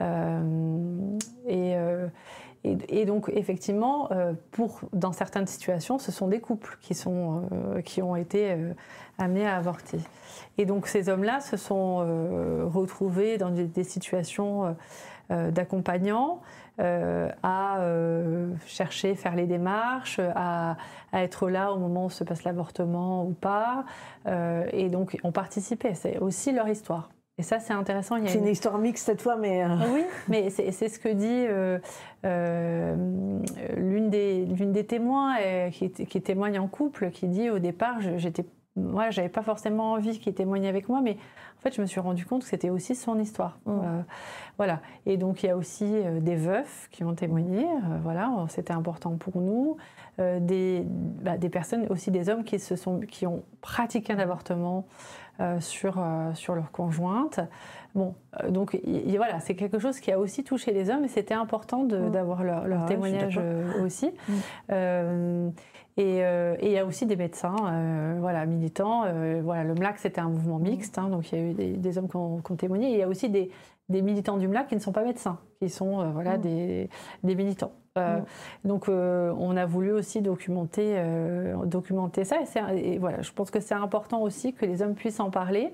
Euh, et, euh, et, et donc, effectivement, euh, pour, dans certaines situations, ce sont des couples qui, sont, euh, qui ont été euh, amenés à avorter. Et donc, ces hommes-là se sont euh, retrouvés dans des, des situations euh, d'accompagnants, euh, à euh, chercher, faire les démarches, à, à être là au moment où se passe l'avortement ou pas. Euh, et donc, ont participé. C'est aussi leur histoire. Et ça, c'est intéressant. C'est une... une histoire mixte cette fois, mais... Euh... Oui, mais c'est ce que dit euh, euh, l'une des, l'une des témoins euh, qui, qui témoigne en couple, qui dit au départ, j'étais, moi, j'avais pas forcément envie qu'il témoigne avec moi, mais en fait, je me suis rendu compte que c'était aussi son histoire. Mmh. Euh, voilà. Et donc, il y a aussi euh, des veufs qui ont témoigné. Euh, voilà, c'était important pour nous. Euh, des, bah, des personnes, aussi des hommes qui, se sont, qui ont pratiqué un avortement Euh, sur, euh, sur leur conjointe. Bon, euh, donc y, y, voilà, c'est quelque chose qui a aussi touché les hommes et c'était important d'avoir de, mmh. leur, leur ah, témoignage euh, aussi. Mmh. Euh, et euh, il y a aussi des médecins euh, voilà, militants. Euh, voilà, le M L A C, c'était un mouvement mixte, hein, donc il y a eu des, des hommes qui ont, qui ont témoigné. Et il y a aussi des, des militants du M L A C qui ne sont pas médecins, qui sont euh, voilà, mmh. des, des militants. Euh, mmh. Donc, euh, on a voulu aussi documenter, euh, documenter ça. Et, et voilà, je pense que c'est important aussi que les hommes puissent en parler,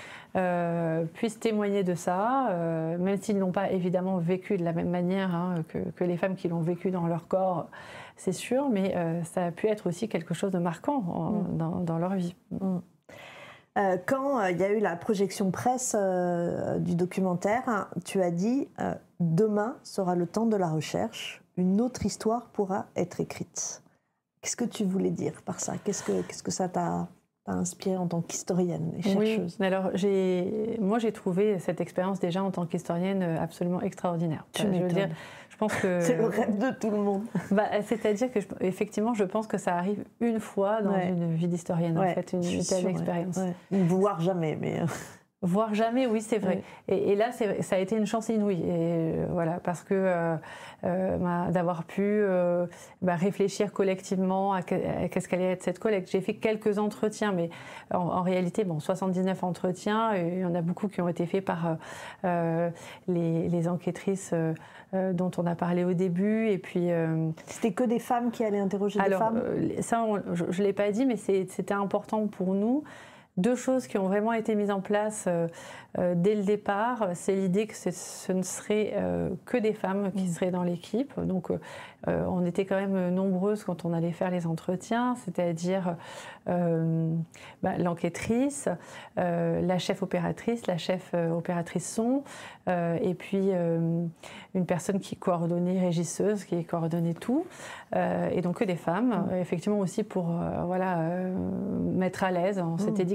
euh, puissent témoigner de ça, euh, même s'ils n'ont pas évidemment vécu de la même manière hein, que, que les femmes qui l'ont vécu dans leur corps, c'est sûr, mais euh, ça a pu être aussi quelque chose de marquant en, mmh. dans, dans leur vie. Mmh. Euh, quand il euh, y a eu la projection presse euh, du documentaire, hein, tu as dit euh, « Demain sera le temps de la recherche. Une autre histoire pourra être écrite ». Qu'est-ce que tu voulais dire par ça? Qu'est-ce que, qu'est-ce que ça t'a inspiré en tant qu'historienne et chercheuse? Oui, alors moi j'ai trouvé cette expérience déjà en tant qu'historienne absolument extraordinaire. Tu euh, je veux dire, je pense que c'est le rêve de tout le monde. Bah, c'est-à-dire que je, effectivement, je pense que ça arrive une fois dans ouais. une vie d'historienne ouais, en fait, une, une telle expérience. Ouais, ouais. Voire jamais, mais. Voire jamais, oui, c'est vrai. Oui. Et, et là, ça a été une chance inouïe. Et, euh, voilà, parce que euh, euh, d'avoir pu euh, bah, réfléchir collectivement à, que, à qu'est-ce qu'allait être cette collecte. J'ai fait quelques entretiens, mais en, en réalité, bon, soixante-dix-neuf entretiens, et il y en a beaucoup qui ont été faits par euh, les, les enquêtrices euh, dont on a parlé au début. Et puis, euh, c'était que des femmes qui allaient interroger alors, des femmes euh, ça, on, je ne l'ai pas dit, mais c'était important pour nous. Deux choses qui ont vraiment été mises en place euh, euh, dès le départ, c'est l'idée que ce ne serait euh, que des femmes qui seraient dans l'équipe. Donc euh, on était quand même nombreuses quand on allait faire les entretiens, c'est-à-dire euh, bah, l'enquêtrice, euh, la chef opératrice, la chef euh, opératrice son, euh, et puis euh, une personne qui coordonnait, régisseuse, qui coordonnait tout, euh, et donc que des femmes. Mmh. Effectivement aussi pour euh, voilà, euh, mettre à l'aise, on mmh. s'était dit que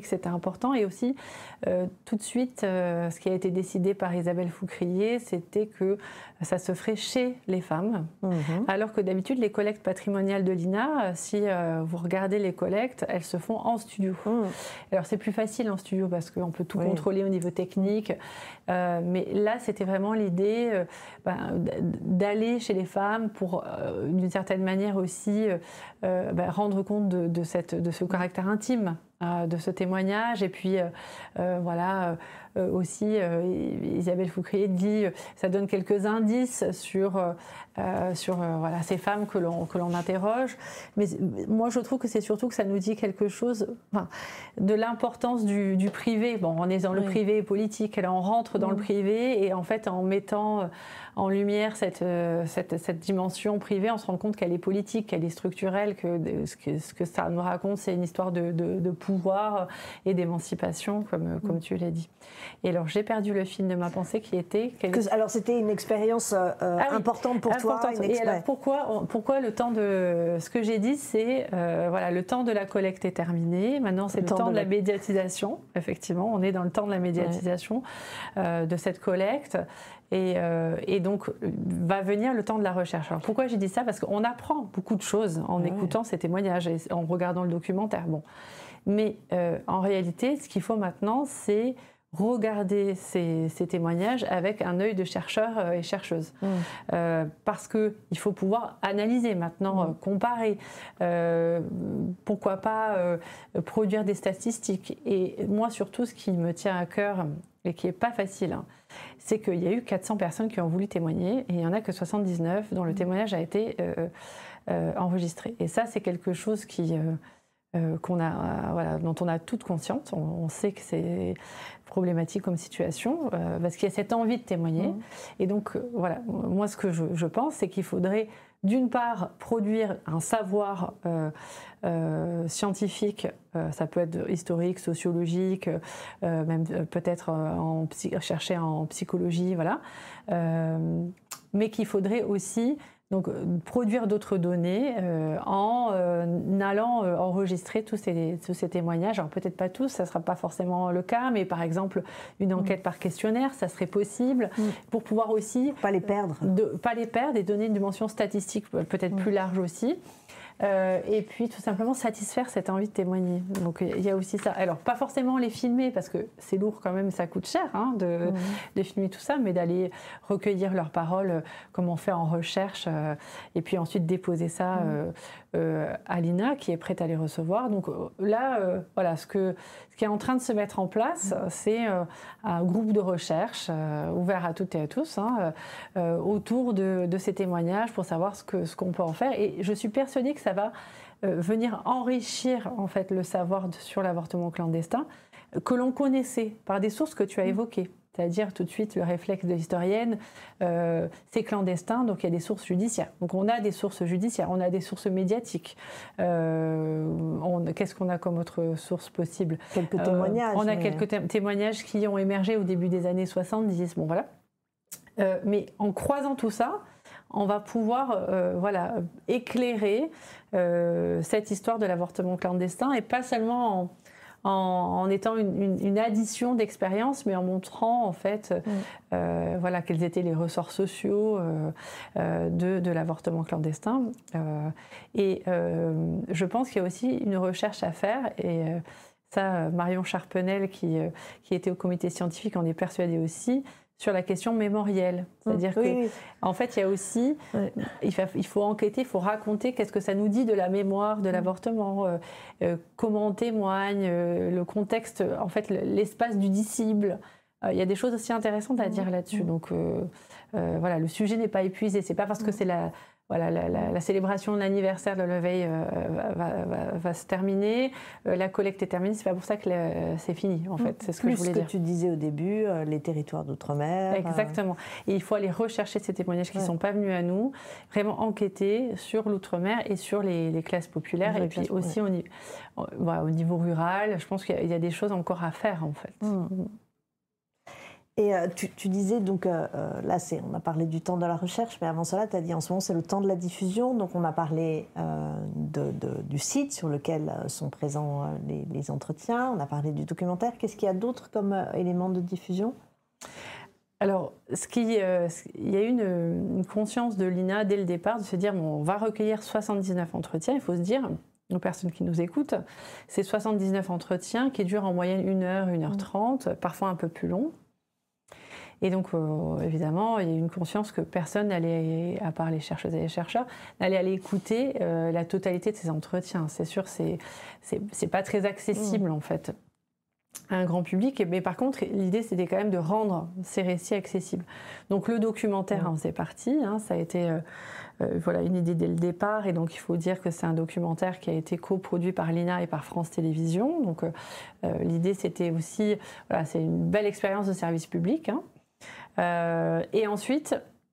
que c'était important. Et aussi, euh, tout de suite, euh, ce qui a été décidé par Isabelle Foucrier, c'était que ça se ferait chez les femmes. Mmh. Alors que d'habitude, les collectes patrimoniales de l'I N A, si euh, vous regardez les collectes, elles se font en studio. Mmh. Alors c'est plus facile en studio parce qu'on peut tout oui. contrôler au niveau technique. Euh, mais là, c'était vraiment l'idée euh, ben, d'aller chez les femmes pour, euh, d'une certaine manière aussi, euh, ben, rendre compte de, de, cette, de ce caractère intime euh, de ce témoignage. Et puis, euh, euh, voilà, euh, aussi, euh, Isabelle Foucrier dit, ça donne quelques indices sur, euh, sur euh, voilà, ces femmes que l'on, que l'on interroge. Mais moi, je trouve que c'est surtout que ça nous dit quelque chose enfin, de l'importance du, du privé. Bon, on est dans oui. le privé politique, là, on rentre dans oui. le privé, et en fait, en mettant en lumière cette, cette, cette dimension privée, on se rend compte qu'elle est politique, qu'elle est structurelle, que ce, que ce que ça nous raconte, c'est une histoire de, de, de pouvoir et d'émancipation, comme, comme tu l'as dit. Et alors, j'ai perdu le fil de ma pensée qui était... Que, alors, c'était une expérience euh, ah oui, importante pour importante. toi. Une et alors, pourquoi, pourquoi le temps de... Ce que j'ai dit, c'est, euh, voilà, le temps de la collecte est terminé. Maintenant, c'est le, le temps, temps de la, la médiatisation. Effectivement, on est dans le temps de la médiatisation ouais. euh, de cette collecte. Et, euh, et donc, va venir le temps de la recherche. Alors, pourquoi j'ai dit ça? Parce qu'on apprend beaucoup de choses en ouais. écoutant ces témoignages et en regardant le documentaire. Bon. Mais euh, en réalité, ce qu'il faut maintenant, c'est regarder ces, ces témoignages avec un œil de chercheur et chercheuse. Mmh. Euh, parce qu'il faut pouvoir analyser maintenant, mmh. euh, comparer. Euh, pourquoi pas euh, produire des statistiques. Et moi, surtout, ce qui me tient à cœur, et qui n'est pas facile, hein, c'est qu'il y a eu quatre cents personnes qui ont voulu témoigner, et il n'y en a que soixante-dix-neuf dont le témoignage a été euh, euh, enregistré. Et ça, c'est quelque chose qui... Euh, Euh, qu'on a, euh, voilà, dont on a toute conscience. On, on sait que c'est problématique comme situation, euh, parce qu'il y a cette envie de témoigner. Mmh. Et donc, euh, voilà, moi, ce que je, je pense, c'est qu'il faudrait, d'une part, produire un savoir euh, euh, scientifique, euh, ça peut être historique, sociologique, euh, même euh, peut-être en psy- chercher en psychologie, voilà. Euh, mais qu'il faudrait aussi... Donc, produire d'autres données euh, en euh, allant euh, enregistrer tous ces, tous ces témoignages. Alors, peut-être pas tous, ça ne sera pas forcément le cas, mais par exemple, une enquête mmh. par questionnaire, ça serait possible, mmh. pour pouvoir aussi... Pas les perdre. De, pas les perdre et donner une dimension statistique peut-être mmh. plus large aussi. Euh, et puis tout simplement satisfaire cette envie de témoigner. Donc il y a aussi ça. Alors pas forcément les filmer parce que c'est lourd quand même, ça coûte cher hein, de, mmh. de filmer tout ça, mais d'aller recueillir leurs paroles comme on fait en recherche euh, et puis ensuite déposer ça mmh. euh, euh, à l'I N A qui est prête à les recevoir. Donc là, euh, voilà, ce, que, ce qui est en train de se mettre en place, mmh. c'est euh, un groupe de recherche euh, ouvert à toutes et à tous hein, euh, autour de, de ces témoignages pour savoir ce, que, ce qu'on peut en faire. Et je suis persuadée que ça va euh, venir enrichir en fait le savoir de, sur l'avortement clandestin que l'on connaissait par des sources que tu as évoquées. C'est-à-dire tout de suite le réflexe de l'historienne, euh, c'est clandestin, donc il y a des sources judiciaires. Donc on a des sources judiciaires, on a des sources médiatiques. Euh, on, qu'est-ce qu'on a comme autre source possible? Quelques témoignages. Euh, on a mais... quelques té- témoignages qui ont émergé au début des années soixante-dix. Bon voilà. Euh, mais en croisant tout ça, on va pouvoir euh, voilà, éclairer euh, cette histoire de l'avortement clandestin et pas seulement en... En, en étant une, une, une addition d'expérience, mais en montrant en fait mmh. euh, voilà, quels étaient les ressorts sociaux euh, euh, de, de l'avortement clandestin. Euh, et euh, je pense qu'il y a aussi une recherche à faire, et euh, ça, Marion Charpenel, qui, euh, qui était au comité scientifique, en est persuadée aussi, sur la question mémorielle. C'est-à-dire mmh, oui, que, oui. en fait, il y a aussi, oui. il, faut, il faut enquêter, il faut raconter qu'est-ce que ça nous dit de la mémoire de l'avortement, euh, euh, comment on témoigne, euh, le contexte, en fait, l'espace du disciple. Euh, il y a des choses aussi intéressantes à dire là-dessus. Mmh. Donc, euh, euh, voilà, le sujet n'est pas épuisé. C'est pas parce que c'est la... Voilà, la, la, la célébration de l'anniversaire de l'éveil euh, va, va, va se terminer, euh, la collecte est terminée, c'est pas pour ça que le, c'est fini en fait, c'est ce Plus que je voulais que dire. tu disais au début, euh, les territoires d'outre-mer. Exactement, et il faut aller rechercher ces témoignages qui ne ouais. sont pas venus à nous, vraiment enquêter sur l'outre-mer et sur les, les classes populaires, et, et puis aussi ouais. au, niveau, voilà, au niveau rural, je pense qu'il y a, il y a des choses encore à faire en fait. Mmh. Et euh, tu, tu disais, donc euh, là, c'est, on a parlé du temps de la recherche, mais avant cela, tu as dit en ce moment, c'est le temps de la diffusion. Donc, on a parlé euh, de, de, du site sur lequel sont présents euh, les, les entretiens. On a parlé du documentaire. Qu'est-ce qu'il y a d'autre comme euh, élément de diffusion ? Alors, ce qui, euh, il y a eu une, une conscience de l'I N A dès le départ de se dire, bon, on va recueillir soixante-dix-neuf entretiens. Il faut se dire, aux personnes qui nous écoutent, c'est soixante-dix-neuf entretiens qui durent en moyenne une heure, une heure trente, parfois un peu plus long. Et donc, euh, évidemment, il y a une conscience que personne n'allait, à part les chercheuses et les chercheurs, n'allait aller écouter euh, la totalité de ces entretiens. C'est sûr, c'est, c'est, c'est pas très accessible, mmh. en fait, à un grand public. Mais par contre, l'idée, c'était quand même de rendre ces récits accessibles. Donc, le documentaire mmh. en faisait partie. Hein, ça a été euh, euh, voilà, une idée dès le départ. Et donc, il faut dire que c'est un documentaire qui a été coproduit par l'I N A et par France Télévisions. Donc, euh, l'idée, c'était aussi... Voilà, c'est une belle expérience de service public, hein. Euh, et ensuite,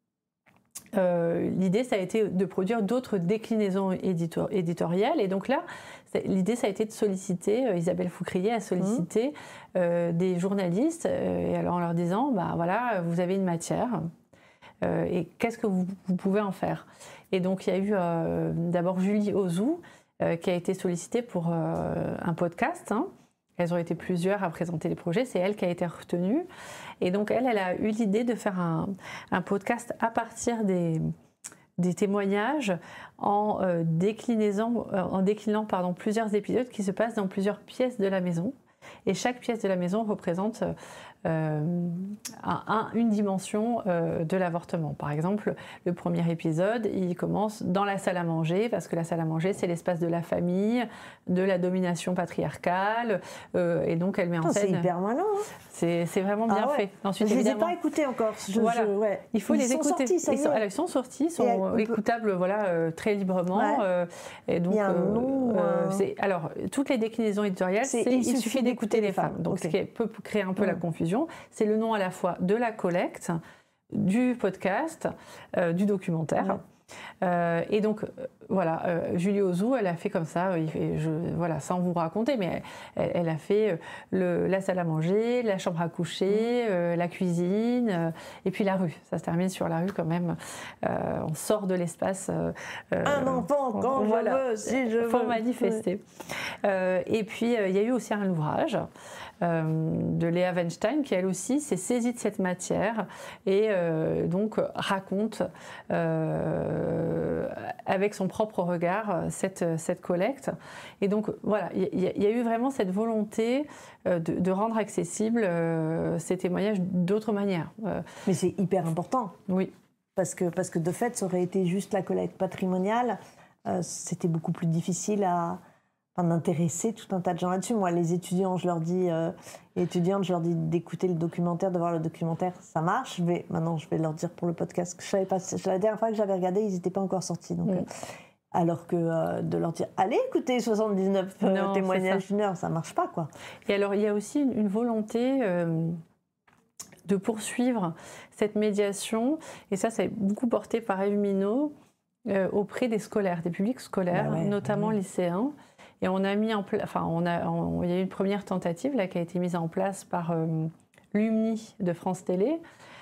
euh, l'idée, ça a été de produire d'autres déclinaisons édito- éditoriales. Et donc là, l'idée, ça a été de solliciter, euh, Isabelle Foucrier a sollicité mmh. euh, des journalistes, euh, et alors en leur disant, bah, voilà, vous avez une matière, euh, et qu'est-ce que vous, vous pouvez en faire ? Et donc, il y a eu euh, d'abord Julie Ozou, euh, qui a été sollicitée pour euh, un podcast, hein. Elles ont été plusieurs à présenter les projets. C'est elle qui a été retenue. Et donc, elle, elle a eu l'idée de faire un, un podcast à partir des, des témoignages en, euh, déclinaison, euh, en déclinant pardon, plusieurs épisodes qui se passent dans plusieurs pièces de la maison. Et chaque pièce de la maison représente euh, un, un, une dimension euh, de l'avortement. Par exemple, le premier épisode, il commence dans la salle à manger, parce que la salle à manger, c'est l'espace de la famille, de la domination patriarcale, euh, et donc elle met en oh, scène... C'est hyper malin, hein. C'est, c'est vraiment bien ah ouais. fait. Ensuite, je ne les ai pas écoutés encore. Je, voilà. je, ouais. Il faut ils les sont écouter. Sortis, ça ils, sont, alors, ils sont sortis, ils sont peut... écoutables voilà, euh, très librement. Ouais. Euh, et donc, il y a un nom, euh, euh... c'est, alors, toutes les déclinaisons éditoriales, c'est, c'est il, il suffit, suffit d'écouter les femmes. femmes. Donc, okay. Ce qui peut créer un peu mmh. la confusion, c'est le nom à la fois de la collecte, du podcast, euh, du documentaire. Mmh. Euh, et donc, euh, voilà, euh, Julie Ozou, elle a fait comme ça, euh, je, voilà, sans vous raconter, mais elle, elle a fait le, la salle à manger, la chambre à coucher, euh, la cuisine, euh, et puis la rue. Ça se termine sur la rue quand même. Euh, on sort de l'espace. Euh, un enfant quand on, voilà, je veux, si je veux. Pour manifester. Euh, et puis, il y a eu aussi un ouvrage euh, de Léa Weinstein qui, elle aussi, s'est saisie de cette matière et euh, donc raconte euh, avec son propre regard cette, cette collecte. Et donc, voilà, il y, y a eu vraiment cette volonté de, de rendre accessibles euh, ces témoignages d'autres manières. Euh, Mais c'est hyper important. Oui. Parce que, parce que de fait, ça aurait été juste la collecte patrimoniale. Euh, c'était beaucoup plus difficile à... Enfin, d'intéresser tout un tas de gens là-dessus. Moi, les étudiants, je leur dis, euh, les étudiantes, je leur dis d'écouter le documentaire, de voir le documentaire, ça marche. Je vais, maintenant, je vais leur dire pour le podcast que je savais pas. La dernière fois que j'avais regardé, ils n'étaient pas encore sortis. Donc, mmh. euh, alors que euh, de leur dire, allez écouter soixante-dix-neuf euh, non, témoignages d'une heure, ça marche pas, quoi. Et alors, il y a aussi une, une volonté euh, de poursuivre cette médiation. Et ça, c'est beaucoup porté par Ève Minot euh, auprès des scolaires, des publics scolaires, bah ouais, notamment ouais. lycéens. Et on a mis en place, enfin, on a, on, il y a eu une première tentative là qui a été mise en place par euh, l'U M N I de France Télé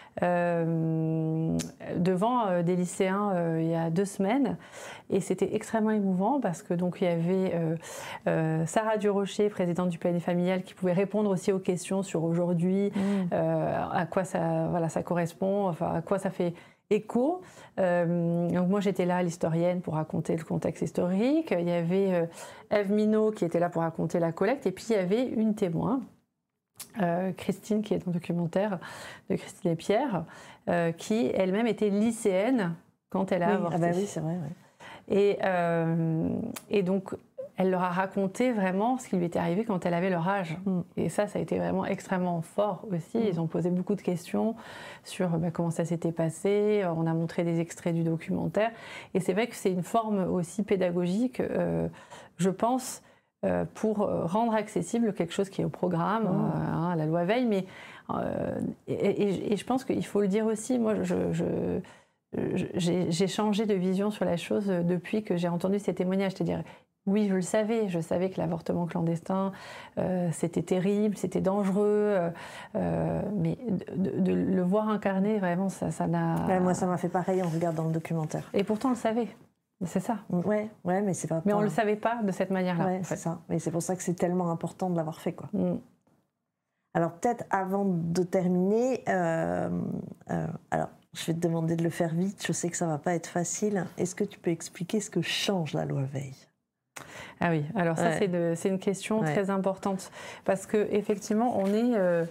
euh, devant euh, des lycéens euh, il y a deux semaines, et c'était extrêmement émouvant parce que donc il y avait euh, euh, Sarah Durocher, présidente du P N familial, qui pouvait répondre aussi aux questions sur aujourd'hui, mmh. euh, à quoi ça, voilà, ça correspond, enfin à quoi ça fait écho. Euh, donc moi j'étais là, l'historienne, pour raconter le contexte historique. Il y avait euh, Ève Minot qui était là pour raconter la collecte, et puis il y avait une témoin, euh, Christine, qui est dans le documentaire de Christine et Pierre, euh, qui elle-même était lycéenne quand elle a oui, avorté. Ah bah oui, c'est vrai. Ouais. Et, euh, et donc elle leur a raconté vraiment ce qui lui était arrivé quand elle avait leur âge. Mm. Et ça, ça a été vraiment extrêmement fort aussi. Mm. Ils ont posé beaucoup de questions sur bah, comment ça s'était passé. On a montré des extraits du documentaire. Et c'est vrai que c'est une forme aussi pédagogique, euh, je pense, euh, pour rendre accessible quelque chose qui est au programme, mm. euh, hein, la loi Veil. Mais, euh, et, et, et je pense qu'il faut le dire aussi, moi, je... je J'ai, j'ai changé de vision sur la chose depuis que j'ai entendu ces témoignages. C'est-à-dire, Oui, je le savais. Je savais que l'avortement clandestin, euh, c'était terrible, c'était dangereux. Euh, mais de, de le voir incarné, vraiment, ça, ça n'a... Ouais, moi, ça m'a fait pareil en regardant le documentaire. Et pourtant, on le savait. C'est ça. Ouais, ouais, mais c'est pas... Mais pas... on ne le savait pas de cette manière-là. Ouais, en fait. c'est ça. Et c'est pour ça que c'est tellement important de l'avoir fait, quoi. Mm. Alors, peut-être, avant de terminer, euh, euh, alors, je vais te demander de le faire vite. Je sais que ça va pas être facile. Est-ce que tu peux expliquer ce que change la loi Veil ? Ah oui, alors ça, ouais. c'est, de, c'est une question ouais. très importante. Parce qu'effectivement, on est euh,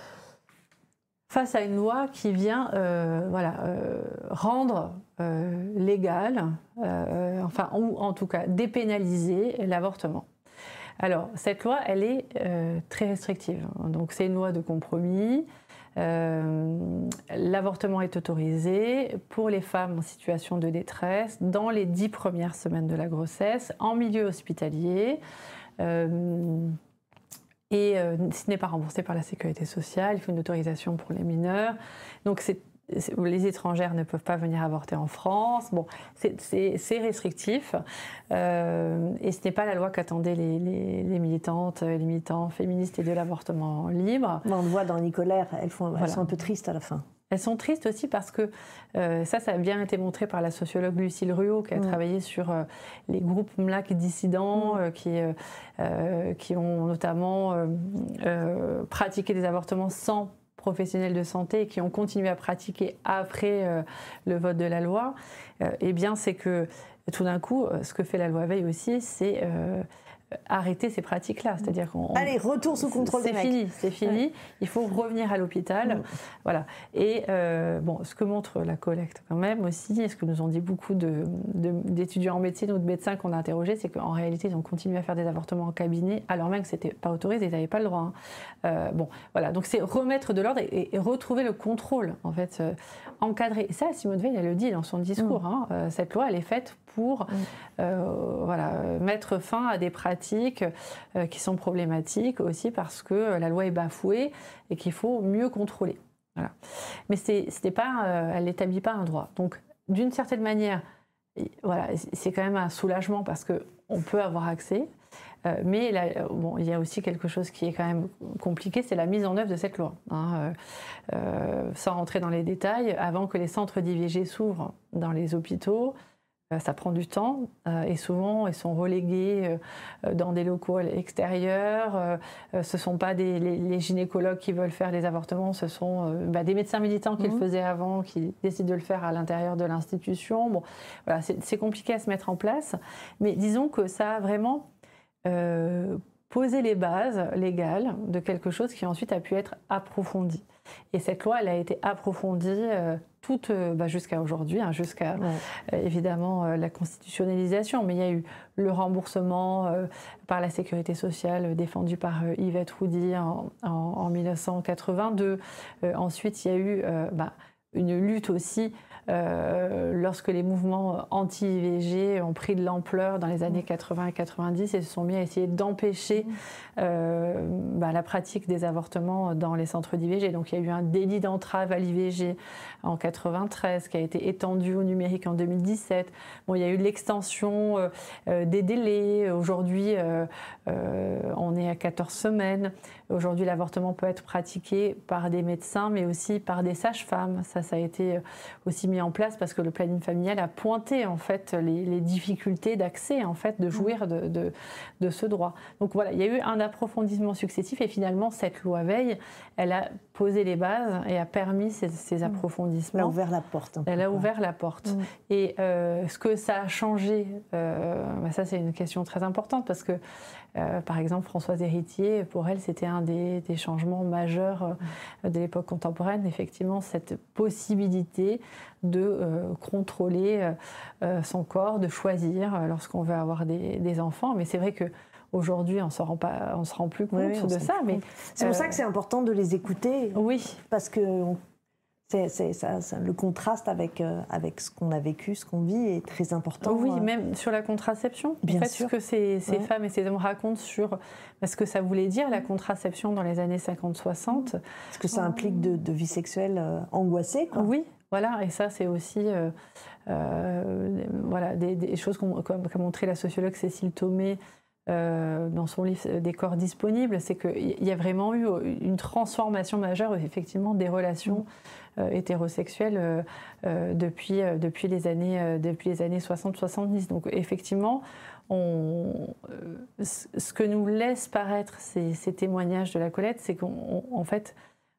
face à une loi qui vient euh, voilà, euh, rendre euh, légal, euh, enfin, ou en tout cas dépénaliser l'avortement. Alors, cette loi, elle est euh, très restrictive. Donc, c'est une loi de compromis. Euh, l'avortement est autorisé pour les femmes en situation de détresse dans les dix premières semaines de la grossesse, en milieu hospitalier. Euh, et euh, ce n'est pas remboursé par la sécurité sociale. Il faut une autorisation pour les mineurs. Donc, c'est les étrangères ne peuvent pas venir avorter en France. Bon, c'est, c'est, c'est restrictif. Euh, et ce n'est pas la loi qu'attendaient les, les, les militantes, les militants féministes et de l'avortement libre. On le voit dans Nicolaire, elles, font, voilà. elles sont un peu tristes à la fin. Elles sont tristes aussi parce que euh, ça, ça a bien été montré par la sociologue Lucille Ruot, qui a mmh. travaillé sur euh, les groupes M L A C dissidents, mmh. euh, qui, euh, qui ont notamment euh, euh, pratiqué des avortements sans professionnels de santé et qui ont continué à pratiquer après euh, le vote de la loi, euh, eh bien, c'est que tout d'un coup, ce que fait la loi Veil aussi, c'est euh, arrêter ces pratiques-là. C'est-à-dire qu'on... Allez, retour sous contrôle des mecs. C'est fini, c'est fini. Ouais. Il faut revenir à l'hôpital. Mmh. Voilà. Et euh, bon, ce que montre la collecte quand même aussi, et ce que nous ont dit beaucoup de, de, d'étudiants en médecine ou de médecins qu'on a interrogés, c'est qu'en réalité, ils ont continué à faire des avortements en cabinet, alors même que ce n'était pas autorisé, ils n'avaient pas le droit. Hein. Euh, bon, voilà. Donc c'est remettre de l'ordre et, et retrouver le contrôle, en fait, euh, encadrer. Et ça, Simone Veil, elle le dit dans son discours. Mmh. Hein. Euh, cette loi, elle est faite pour mmh. euh, voilà, mettre fin à des pratiques euh, qui sont problématiques aussi parce que la loi est bafouée et qu'il faut mieux contrôler. Voilà. Mais c'est, c'était pas, euh, elle n'établit pas un droit. Donc, d'une certaine manière, voilà, c'est quand même un soulagement parce qu'on peut avoir accès. Euh, mais là, bon, il y a aussi quelque chose qui est quand même compliqué, c'est la mise en œuvre de cette loi. Hein, euh, sans rentrer dans les détails, avant que les centres d'I V G s'ouvrent dans les hôpitaux, ça prend du temps euh, et souvent ils sont relégués euh, dans des locaux extérieurs. Euh, ce ne sont pas des, les, les gynécologues qui veulent faire les avortements, ce sont euh, bah, des médecins militants qui mmh. le faisaient avant, qui décident de le faire à l'intérieur de l'institution. Bon, voilà, c'est, c'est compliqué à se mettre en place, mais disons que ça a vraiment euh, posé les bases légales de quelque chose qui ensuite a pu être approfondi. Et cette loi, elle a été approfondie euh, toute, euh, bah, jusqu'à aujourd'hui, hein, jusqu'à ouais. euh, évidemment euh, la constitutionnalisation. Mais il y a eu le remboursement euh, par la sécurité sociale euh, défendu par euh, Yvette Roudy en, en, en dix-neuf cent quatre-vingt-deux. Euh, ensuite, il y a eu euh, bah, une lutte aussi euh, lorsque les mouvements anti-I V G ont pris de l'ampleur dans les années quatre-vingts et quatre-vingt-dix et se sont mis à essayer d'empêcher euh, bah, la pratique des avortements dans les centres d'I V G. Donc il y a eu un délit d'entrave à l'I V G en quatre-vingt-treize qui a été étendu au numérique en deux mille dix-sept. Bon, il y a eu l'extension euh, des délais. Aujourd'hui, euh, euh, on est à quatorze semaines. Aujourd'hui, l'avortement peut être pratiqué par des médecins, mais aussi par des sages-femmes. Ça, ça a été aussi mis en place parce que le planning familial a pointé en fait les, les difficultés d'accès, en fait, de jouir de, de, de ce droit. Donc voilà, il y a eu un approfondissement successif et finalement cette loi Veil, elle a posé les bases et a permis ces, ces approfondissements. Elle a ouvert la porte. Un peu, elle a quoi. ouvert la porte. Mmh. Et euh, ce que ça a changé, euh, bah ça c'est une question très importante parce que Euh, par exemple, Françoise Héritier, pour elle, c'était un des, des changements majeurs euh, de l'époque contemporaine, effectivement, cette possibilité de euh, contrôler euh, son corps, de choisir euh, lorsqu'on veut avoir des, des enfants. Mais c'est vrai qu'aujourd'hui, on ne se rend pas, on se rend plus compte oui, de ça. Mais c'est pour euh, ça que c'est important de les écouter. Oui. Parce que on... C'est, c'est, ça, ça, le contraste avec, euh, avec ce qu'on a vécu, ce qu'on vit est très important. Oui, euh... même sur la contraception. Bien en fait, sûr. Ce que ces, ces ouais. femmes et ces hommes racontent sur ce que ça voulait dire, la contraception dans les années cinquante soixante. Ce que ça implique de, de vie sexuelle euh, angoissée, quoi. Oui. Voilà, et ça, c'est aussi euh, euh, voilà, des, des choses qu'a montré la sociologue Cécile Thomé euh, dans son livre Des corps disponibles, c'est qu'il y a vraiment eu une transformation majeure, effectivement, des relations euh, hétérosexuelles euh, euh, depuis, euh, depuis, les années, euh, depuis les années soixante soixante-dix. Donc, effectivement, on, euh, ce que nous laisse paraître ces, ces témoignages de la Colette, c'est qu'en fait,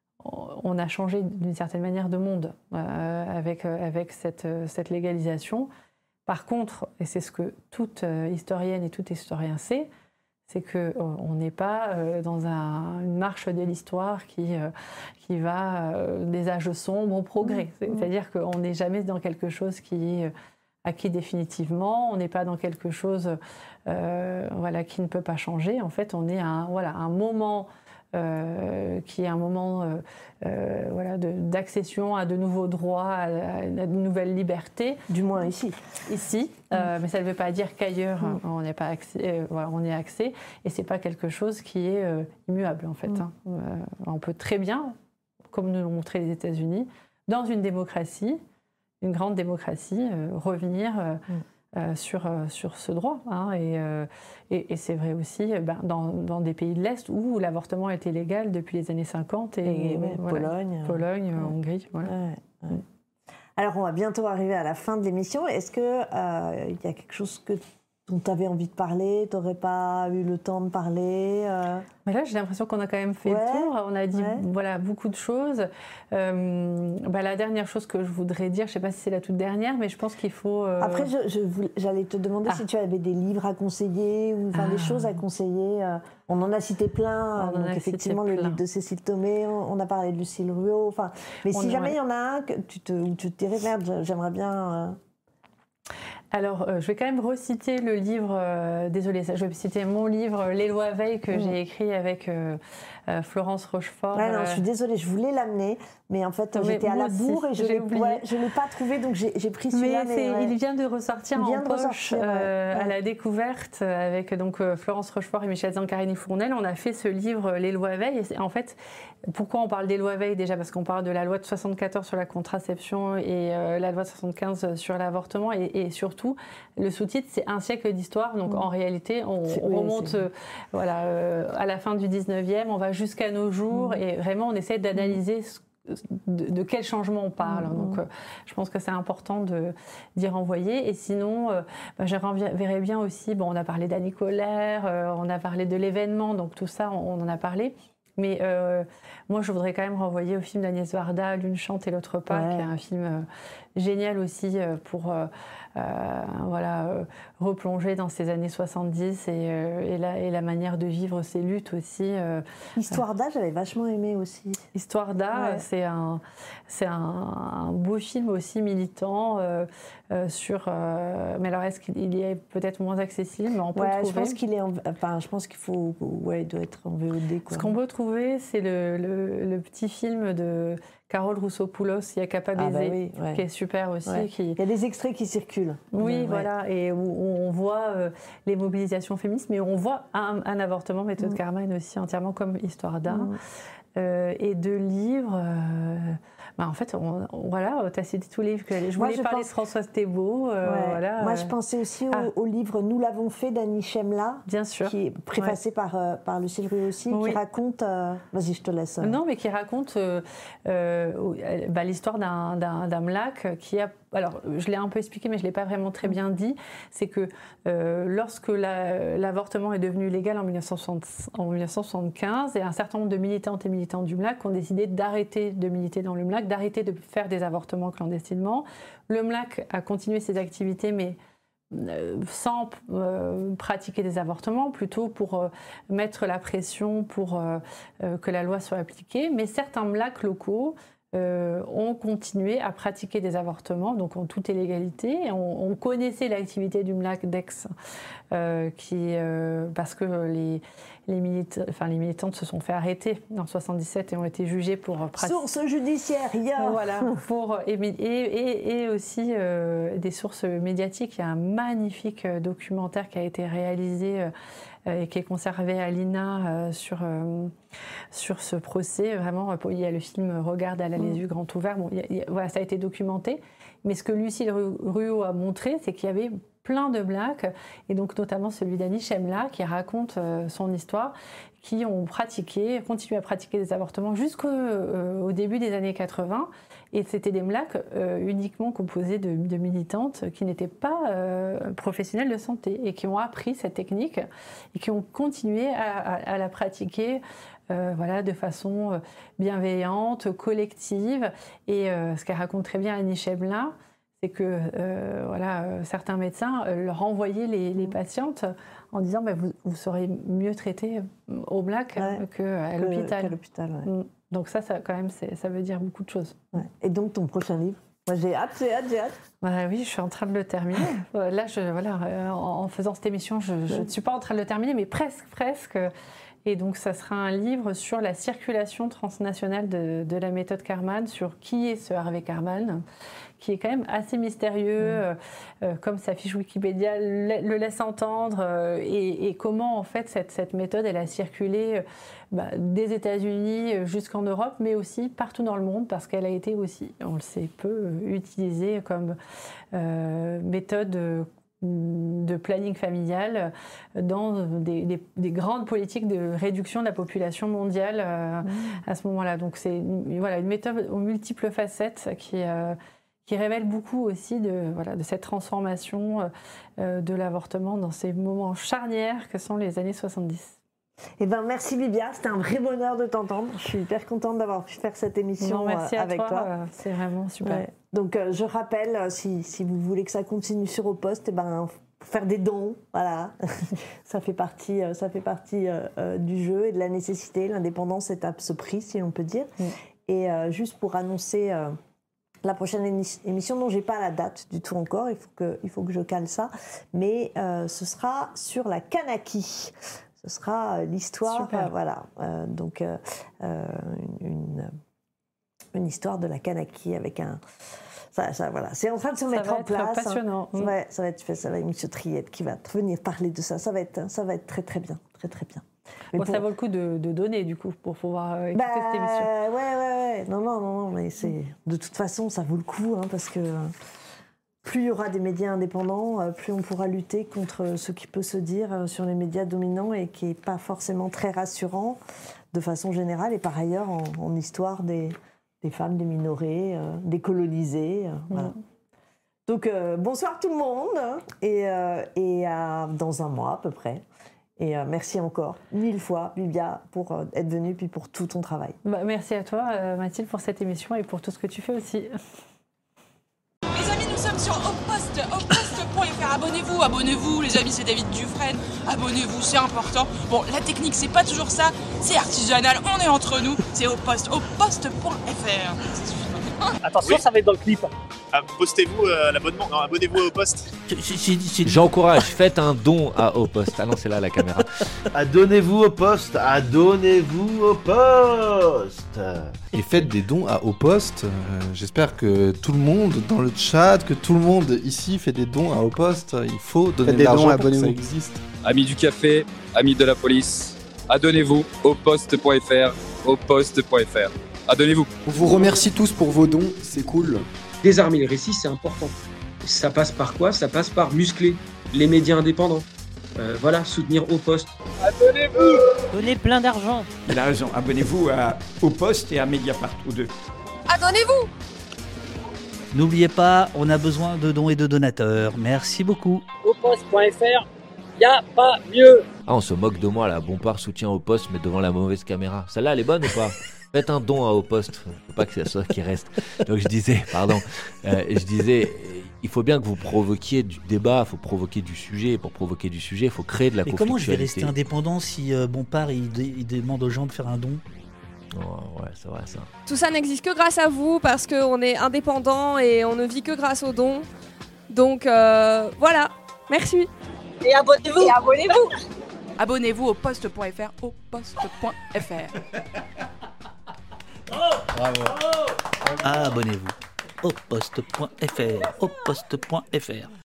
on a changé d'une certaine manière de monde euh, avec, euh, avec cette, cette légalisation. Par contre, et c'est ce que toute euh, historienne et tout historien sait, c'est qu'on n'est pas euh, dans un, une marche de l'histoire qui, euh, qui va euh, des âges sombres au progrès. Mmh. C'est-à-dire qu'on n'est jamais dans quelque chose qui est acquis définitivement, on n'est pas dans quelque chose euh, voilà, qui ne peut pas changer. En fait, on est à un, voilà, un moment... Euh, qui est un moment euh, euh, voilà, d'accession à de nouveaux droits, à, à de nouvelles libertés. Du moins ici. Ici, mmh. euh, mais ça ne veut pas dire qu'ailleurs mmh. on n'est pas accès, euh, voilà, on est accès, et c'est pas quelque chose qui est euh, immuable en fait. Mmh. Hein. Euh, on peut très bien, comme nous l'ont montré les États-Unis, dans une démocratie, une grande démocratie, euh, revenir. Euh, mmh. Euh, sur, euh, sur ce droit. Hein, et, euh, et, et c'est vrai aussi euh, ben, dans, dans des pays de l'Est où l'avortement était légal depuis les années cinquante. Et, et, et ouais, voilà, Pologne. Pologne, ouais. Hongrie. Voilà. Ouais, ouais. Alors, on va bientôt arriver à la fin de l'émission. Est-ce qu'il euh, y a quelque chose que, dont tu avais envie de parler, tu n'aurais pas eu le temps de parler euh... Mais là, j'ai l'impression qu'on a quand même fait ouais, le tour. On a dit ouais. voilà, beaucoup de choses. Euh, bah, la dernière chose que je voudrais dire, je ne sais pas si c'est la toute dernière, mais je pense qu'il faut... Euh... Après, je, je j'allais te demander ah. si tu avais des livres à conseiller ou enfin, ah. des choses à conseiller. Euh, on en a cité plein. On donc, effectivement, le plein. livre de Cécile Thomé, on a parlé de Lucille Ruot. Enfin, mais on si jamais il y en a un que tu te, où tu te dirais, merde, j'aimerais bien... Euh... Alors, euh, je vais quand même reciter le livre, euh, désolée, je vais citer mon livre, Les lois Veil, que mmh. j'ai écrit avec euh, euh, Florence Rochefort. Ouais, non, euh... je suis désolée, je voulais l'amener, mais en fait, j'étais à la bourre et je l'ai ouais, pas trouvé, donc j'ai pris celui-là. Mais, mais ouais. il vient de ressortir vient en de poche ressortir, euh, ouais. à la découverte avec donc, euh, Florence Rochefort et Michel Zancarini-Fournel. On a fait ce livre, Les lois Veil. Et en fait, pourquoi on parle des lois Veil? Déjà parce qu'on parle de la loi de soixante-quatorze sur la contraception et euh, la loi de soixante-quinze sur l'avortement, et, et surtout, le sous-titre, c'est un siècle d'histoire. Donc, mmh. en réalité, on, on remonte oui, euh, voilà, euh, à la fin du dix-neuvième, on va jusqu'à nos jours, mmh. et vraiment, on essaie d'analyser mmh. de, de quel changement on parle. Mmh. Donc, euh, je pense que c'est important d'y renvoyer. Et sinon, euh, bah, je verrais bien aussi, bon, on a parlé d'Annie Colère, euh, on a parlé de l'événement, donc tout ça, on, on en a parlé. Mais euh, moi, je voudrais quand même renvoyer au film d'Agnès Varda, L'une chante et l'autre pas, ouais. qui est un film euh, génial aussi euh, pour euh, euh, voilà, euh, replonger dans ces années soixante-dix et, euh, et, la, et la manière de vivre ces luttes aussi. Euh, Histoire d'A, j'avais vachement aimé aussi. Histoire d'A, ouais. c'est un, c'est un, un beau film aussi militant euh, euh, sur... Euh, mais alors, est-ce qu'il est peut-être moins accessible, mais on peut ouais, le trouver. Je pense qu'il est en, enfin, je pense qu'il faut... Ouais, il doit être en V O D, quoi. Ce qu'on peut trouver, c'est le, le, le petit film de Carole Roussopoulos, Yakapa Baiser, ah bah oui, ouais. qui est super aussi. Ouais. Qui... Il y a des extraits qui circulent. Oui, ouais. voilà, et où on voit euh, les mobilisations féministes, mais on voit un, un avortement, méthode mmh. Carmen aussi, entièrement comme Histoire d'A. Mmh. Euh, et de livres... Euh... Bah en fait, on, on, voilà, tu as cité tous les livres que je voulais Moi, je parler pense... de Françoise Thébault. Euh, ouais. voilà, Moi, je pensais aussi ah. au, au livre Nous l'avons fait d'Annie Chemla, bien sûr, qui est préfacé ouais. par, euh, par Lucille Ruot aussi, oui. qui raconte... Euh... Vas-y, je te laisse. Non, mais qui raconte euh, euh, bah, l'histoire d'un mlac qui a... Alors, je l'ai un peu expliqué, mais je ne l'ai pas vraiment très bien dit. C'est que euh, lorsque l'avortement la, est devenu légal en mille neuf cent soixante-quinze, et un certain nombre de militantes et militants du MLAC ont décidé d'arrêter de militer dans le MLAC, d'arrêter de faire des avortements clandestinement. Le MLAC a continué ses activités, mais euh, sans euh, pratiquer des avortements, plutôt pour euh, mettre la pression pour euh, euh, que la loi soit appliquée. Mais certains MLAC locaux Euh, ont continué à pratiquer des avortements, donc en toute illégalité. On, on connaissait l'activité du MLAC d'Aix, euh, qui, euh, parce que les, les, milita enfin, les militantes se sont fait arrêter en soixante-dix-sept et ont été jugées pour pratiquer... Sources judiciaires, il y a... Voilà, pour, et, et, et aussi euh, des sources médiatiques. Il y a un magnifique documentaire qui a été réalisé euh, et qui est conservé à l'I N A euh, sur, euh, sur ce procès. Vraiment, il y a le film « Regarde, elle a les yeux grands ouverts ». Bon, il y a, il y a, voilà, ça a été documenté. Mais ce que Lucille Ruot a montré, c'est qu'il y avait plein de blacks, et donc notamment celui d'Annie Chemla, qui raconte euh, son histoire, qui ont pratiqué, continué à pratiquer des avortements jusqu'au euh, au début des années quatre-vingts. Et c'était des blacks euh, uniquement composés de, de militantes qui n'étaient pas euh, professionnelles de santé et qui ont appris cette technique et qui ont continué à, à, à la pratiquer euh, voilà, de façon bienveillante, collective. Et euh, ce qu'a raconte très bien Annie Chemla, c'est que euh, voilà, euh, certains médecins euh, leur envoyaient les, les patientes en disant bah, vous, vous serez mieux traitées au black ouais, qu'à l'hôpital. Qu'à l'hôpital ouais. Donc ça, ça, quand même, ça veut dire beaucoup de choses. Ouais. Et donc, ton prochain livre ? Moi, j'ai hâte, j'ai hâte, j'ai hâte. Bah, oui, je suis en train de le terminer. Là, je, voilà, euh, en, en faisant cette émission, je ne ouais. suis pas en train de le terminer, mais presque, presque. Et donc, ça sera un livre sur la circulation transnationale de, de la méthode Karman, sur qui est ce Harvey Karman, qui est quand même assez mystérieux, mmh. euh, comme sa fiche Wikipédia le, le laisse entendre, euh, et, et comment, en fait, cette, cette méthode, elle a circulé euh, bah, des États-Unis jusqu'en Europe, mais aussi partout dans le monde, parce qu'elle a été aussi, on le sait peu, utilisée comme euh, méthode euh, de planning familial dans des, des, des grandes politiques de réduction de la population mondiale euh, mmh. à ce moment-là. Donc c'est une, voilà, une méthode aux multiples facettes qui, euh, qui révèle beaucoup aussi de, voilà, de cette transformation euh, de l'avortement dans ces moments charnières que sont les années soixante-dix. Eh ben, merci Bibia, c'était un vrai bonheur de t'entendre. Je suis hyper contente d'avoir pu faire cette émission non, merci avec à toi. toi. Euh, c'est vraiment super. Ouais. Donc euh, je rappelle, euh, si, si vous voulez que ça continue sur Au Poste, eh ben, faire des dons, voilà. ça fait partie, euh, ça fait partie euh, euh, du jeu et de la nécessité. L'indépendance est à ce prix, si l'on peut dire. Mm. Et euh, juste pour annoncer euh, la prochaine émission, dont je n'ai pas la date du tout encore, il faut que, il faut que je cale ça, mais euh, ce sera sur la Kanaki. Ce sera l'histoire, euh, voilà, euh, donc euh, une, une histoire de la Kanaki avec un, ça, ça voilà, c'est en train de se ça mettre va en être place. Passionnant. Hein. Ouais, ça va être, ça va être M. Triette qui va venir parler de ça. Ça va être, ça va être très très bien, très très bien. Bon, pour... Ça vaut le coup de, de donner du coup pour pouvoir écouter bah, cette émission. Ouais, ouais, ouais. Non, non, non, non, mais c'est de toute façon ça vaut le coup hein, parce que. Plus il y aura des médias indépendants, plus on pourra lutter contre ce qui peut se dire sur les médias dominants et qui n'est pas forcément très rassurant de façon générale et par ailleurs en, en histoire des, des femmes, des minorés, euh, des colonisés. Euh, voilà. Mmh. Donc euh, bonsoir tout le monde et, euh, et à, dans un mois à peu près. Et euh, merci encore mille fois Bibia pour euh, être venue puis pour tout ton travail. Bah, merci à toi euh, Mathilde pour cette émission et pour tout ce que tu fais aussi. Nous sommes sur Au Poste, au poste point f r. Abonnez-vous, abonnez-vous, les amis, c'est David Dufresne. Abonnez-vous, c'est important. Bon, la technique, c'est pas toujours ça, c'est artisanal, on est entre nous. C'est Au Poste, au poste point f r. Attention, oui. Ça va être dans le clip. Ah, postez-vous euh, l'abonnement, non, abonnez-vous au Poste. J'encourage, faites un don à Au Poste. Ah non, c'est là la caméra. Adonnez-vous au Poste, adonnez-vous au Poste. Et faites des dons à Au Poste. Euh, j'espère que tout le monde dans le chat, que tout le monde ici fait des dons à Au Poste. Il faut donner de l'argent pour que ça existe. Amis du café, amis de la police, adonnez-vous au poste point f r, au poste point f r. Adonnez-vous. On vous remercie tous pour vos dons, c'est cool. Désarmer le récit, c'est important. Ça passe par quoi ? Ça passe par muscler les médias indépendants. Euh, voilà, soutenir Au Poste. Abonnez-vous ! Donnez plein d'argent. Il a raison, abonnez-vous à Au Poste et à Mediapart, ou deux. Abonnez-vous ! N'oubliez pas, on a besoin de dons et de donateurs. Merci beaucoup. Au poste point f r, y a pas mieux. Ah, on se moque de moi là, Bompard soutient Au Poste mais devant la mauvaise caméra. Celle-là, elle est bonne ou pas ? Faites un don à Au Poste, faut pas que c'est ça qui reste. Donc je disais, pardon, euh, je disais, il faut bien que vous provoquiez du débat, il faut provoquer du sujet. Pour provoquer du sujet, il faut créer de la conflictualité. Mais comment je vais rester indépendant si euh, Bompard il, d- il demande aux gens de faire un don ? Oh, ouais, c'est vrai ça. Tout ça n'existe que grâce à vous parce qu'on est indépendant et on ne vit que grâce aux dons. Donc euh, voilà, merci. Et abonnez-vous. Et abonnez-vous. Abonnez-vous au poste point f r, au poste point f r. Bravo. Abonnez-vous au poste point f r, au poste point f r.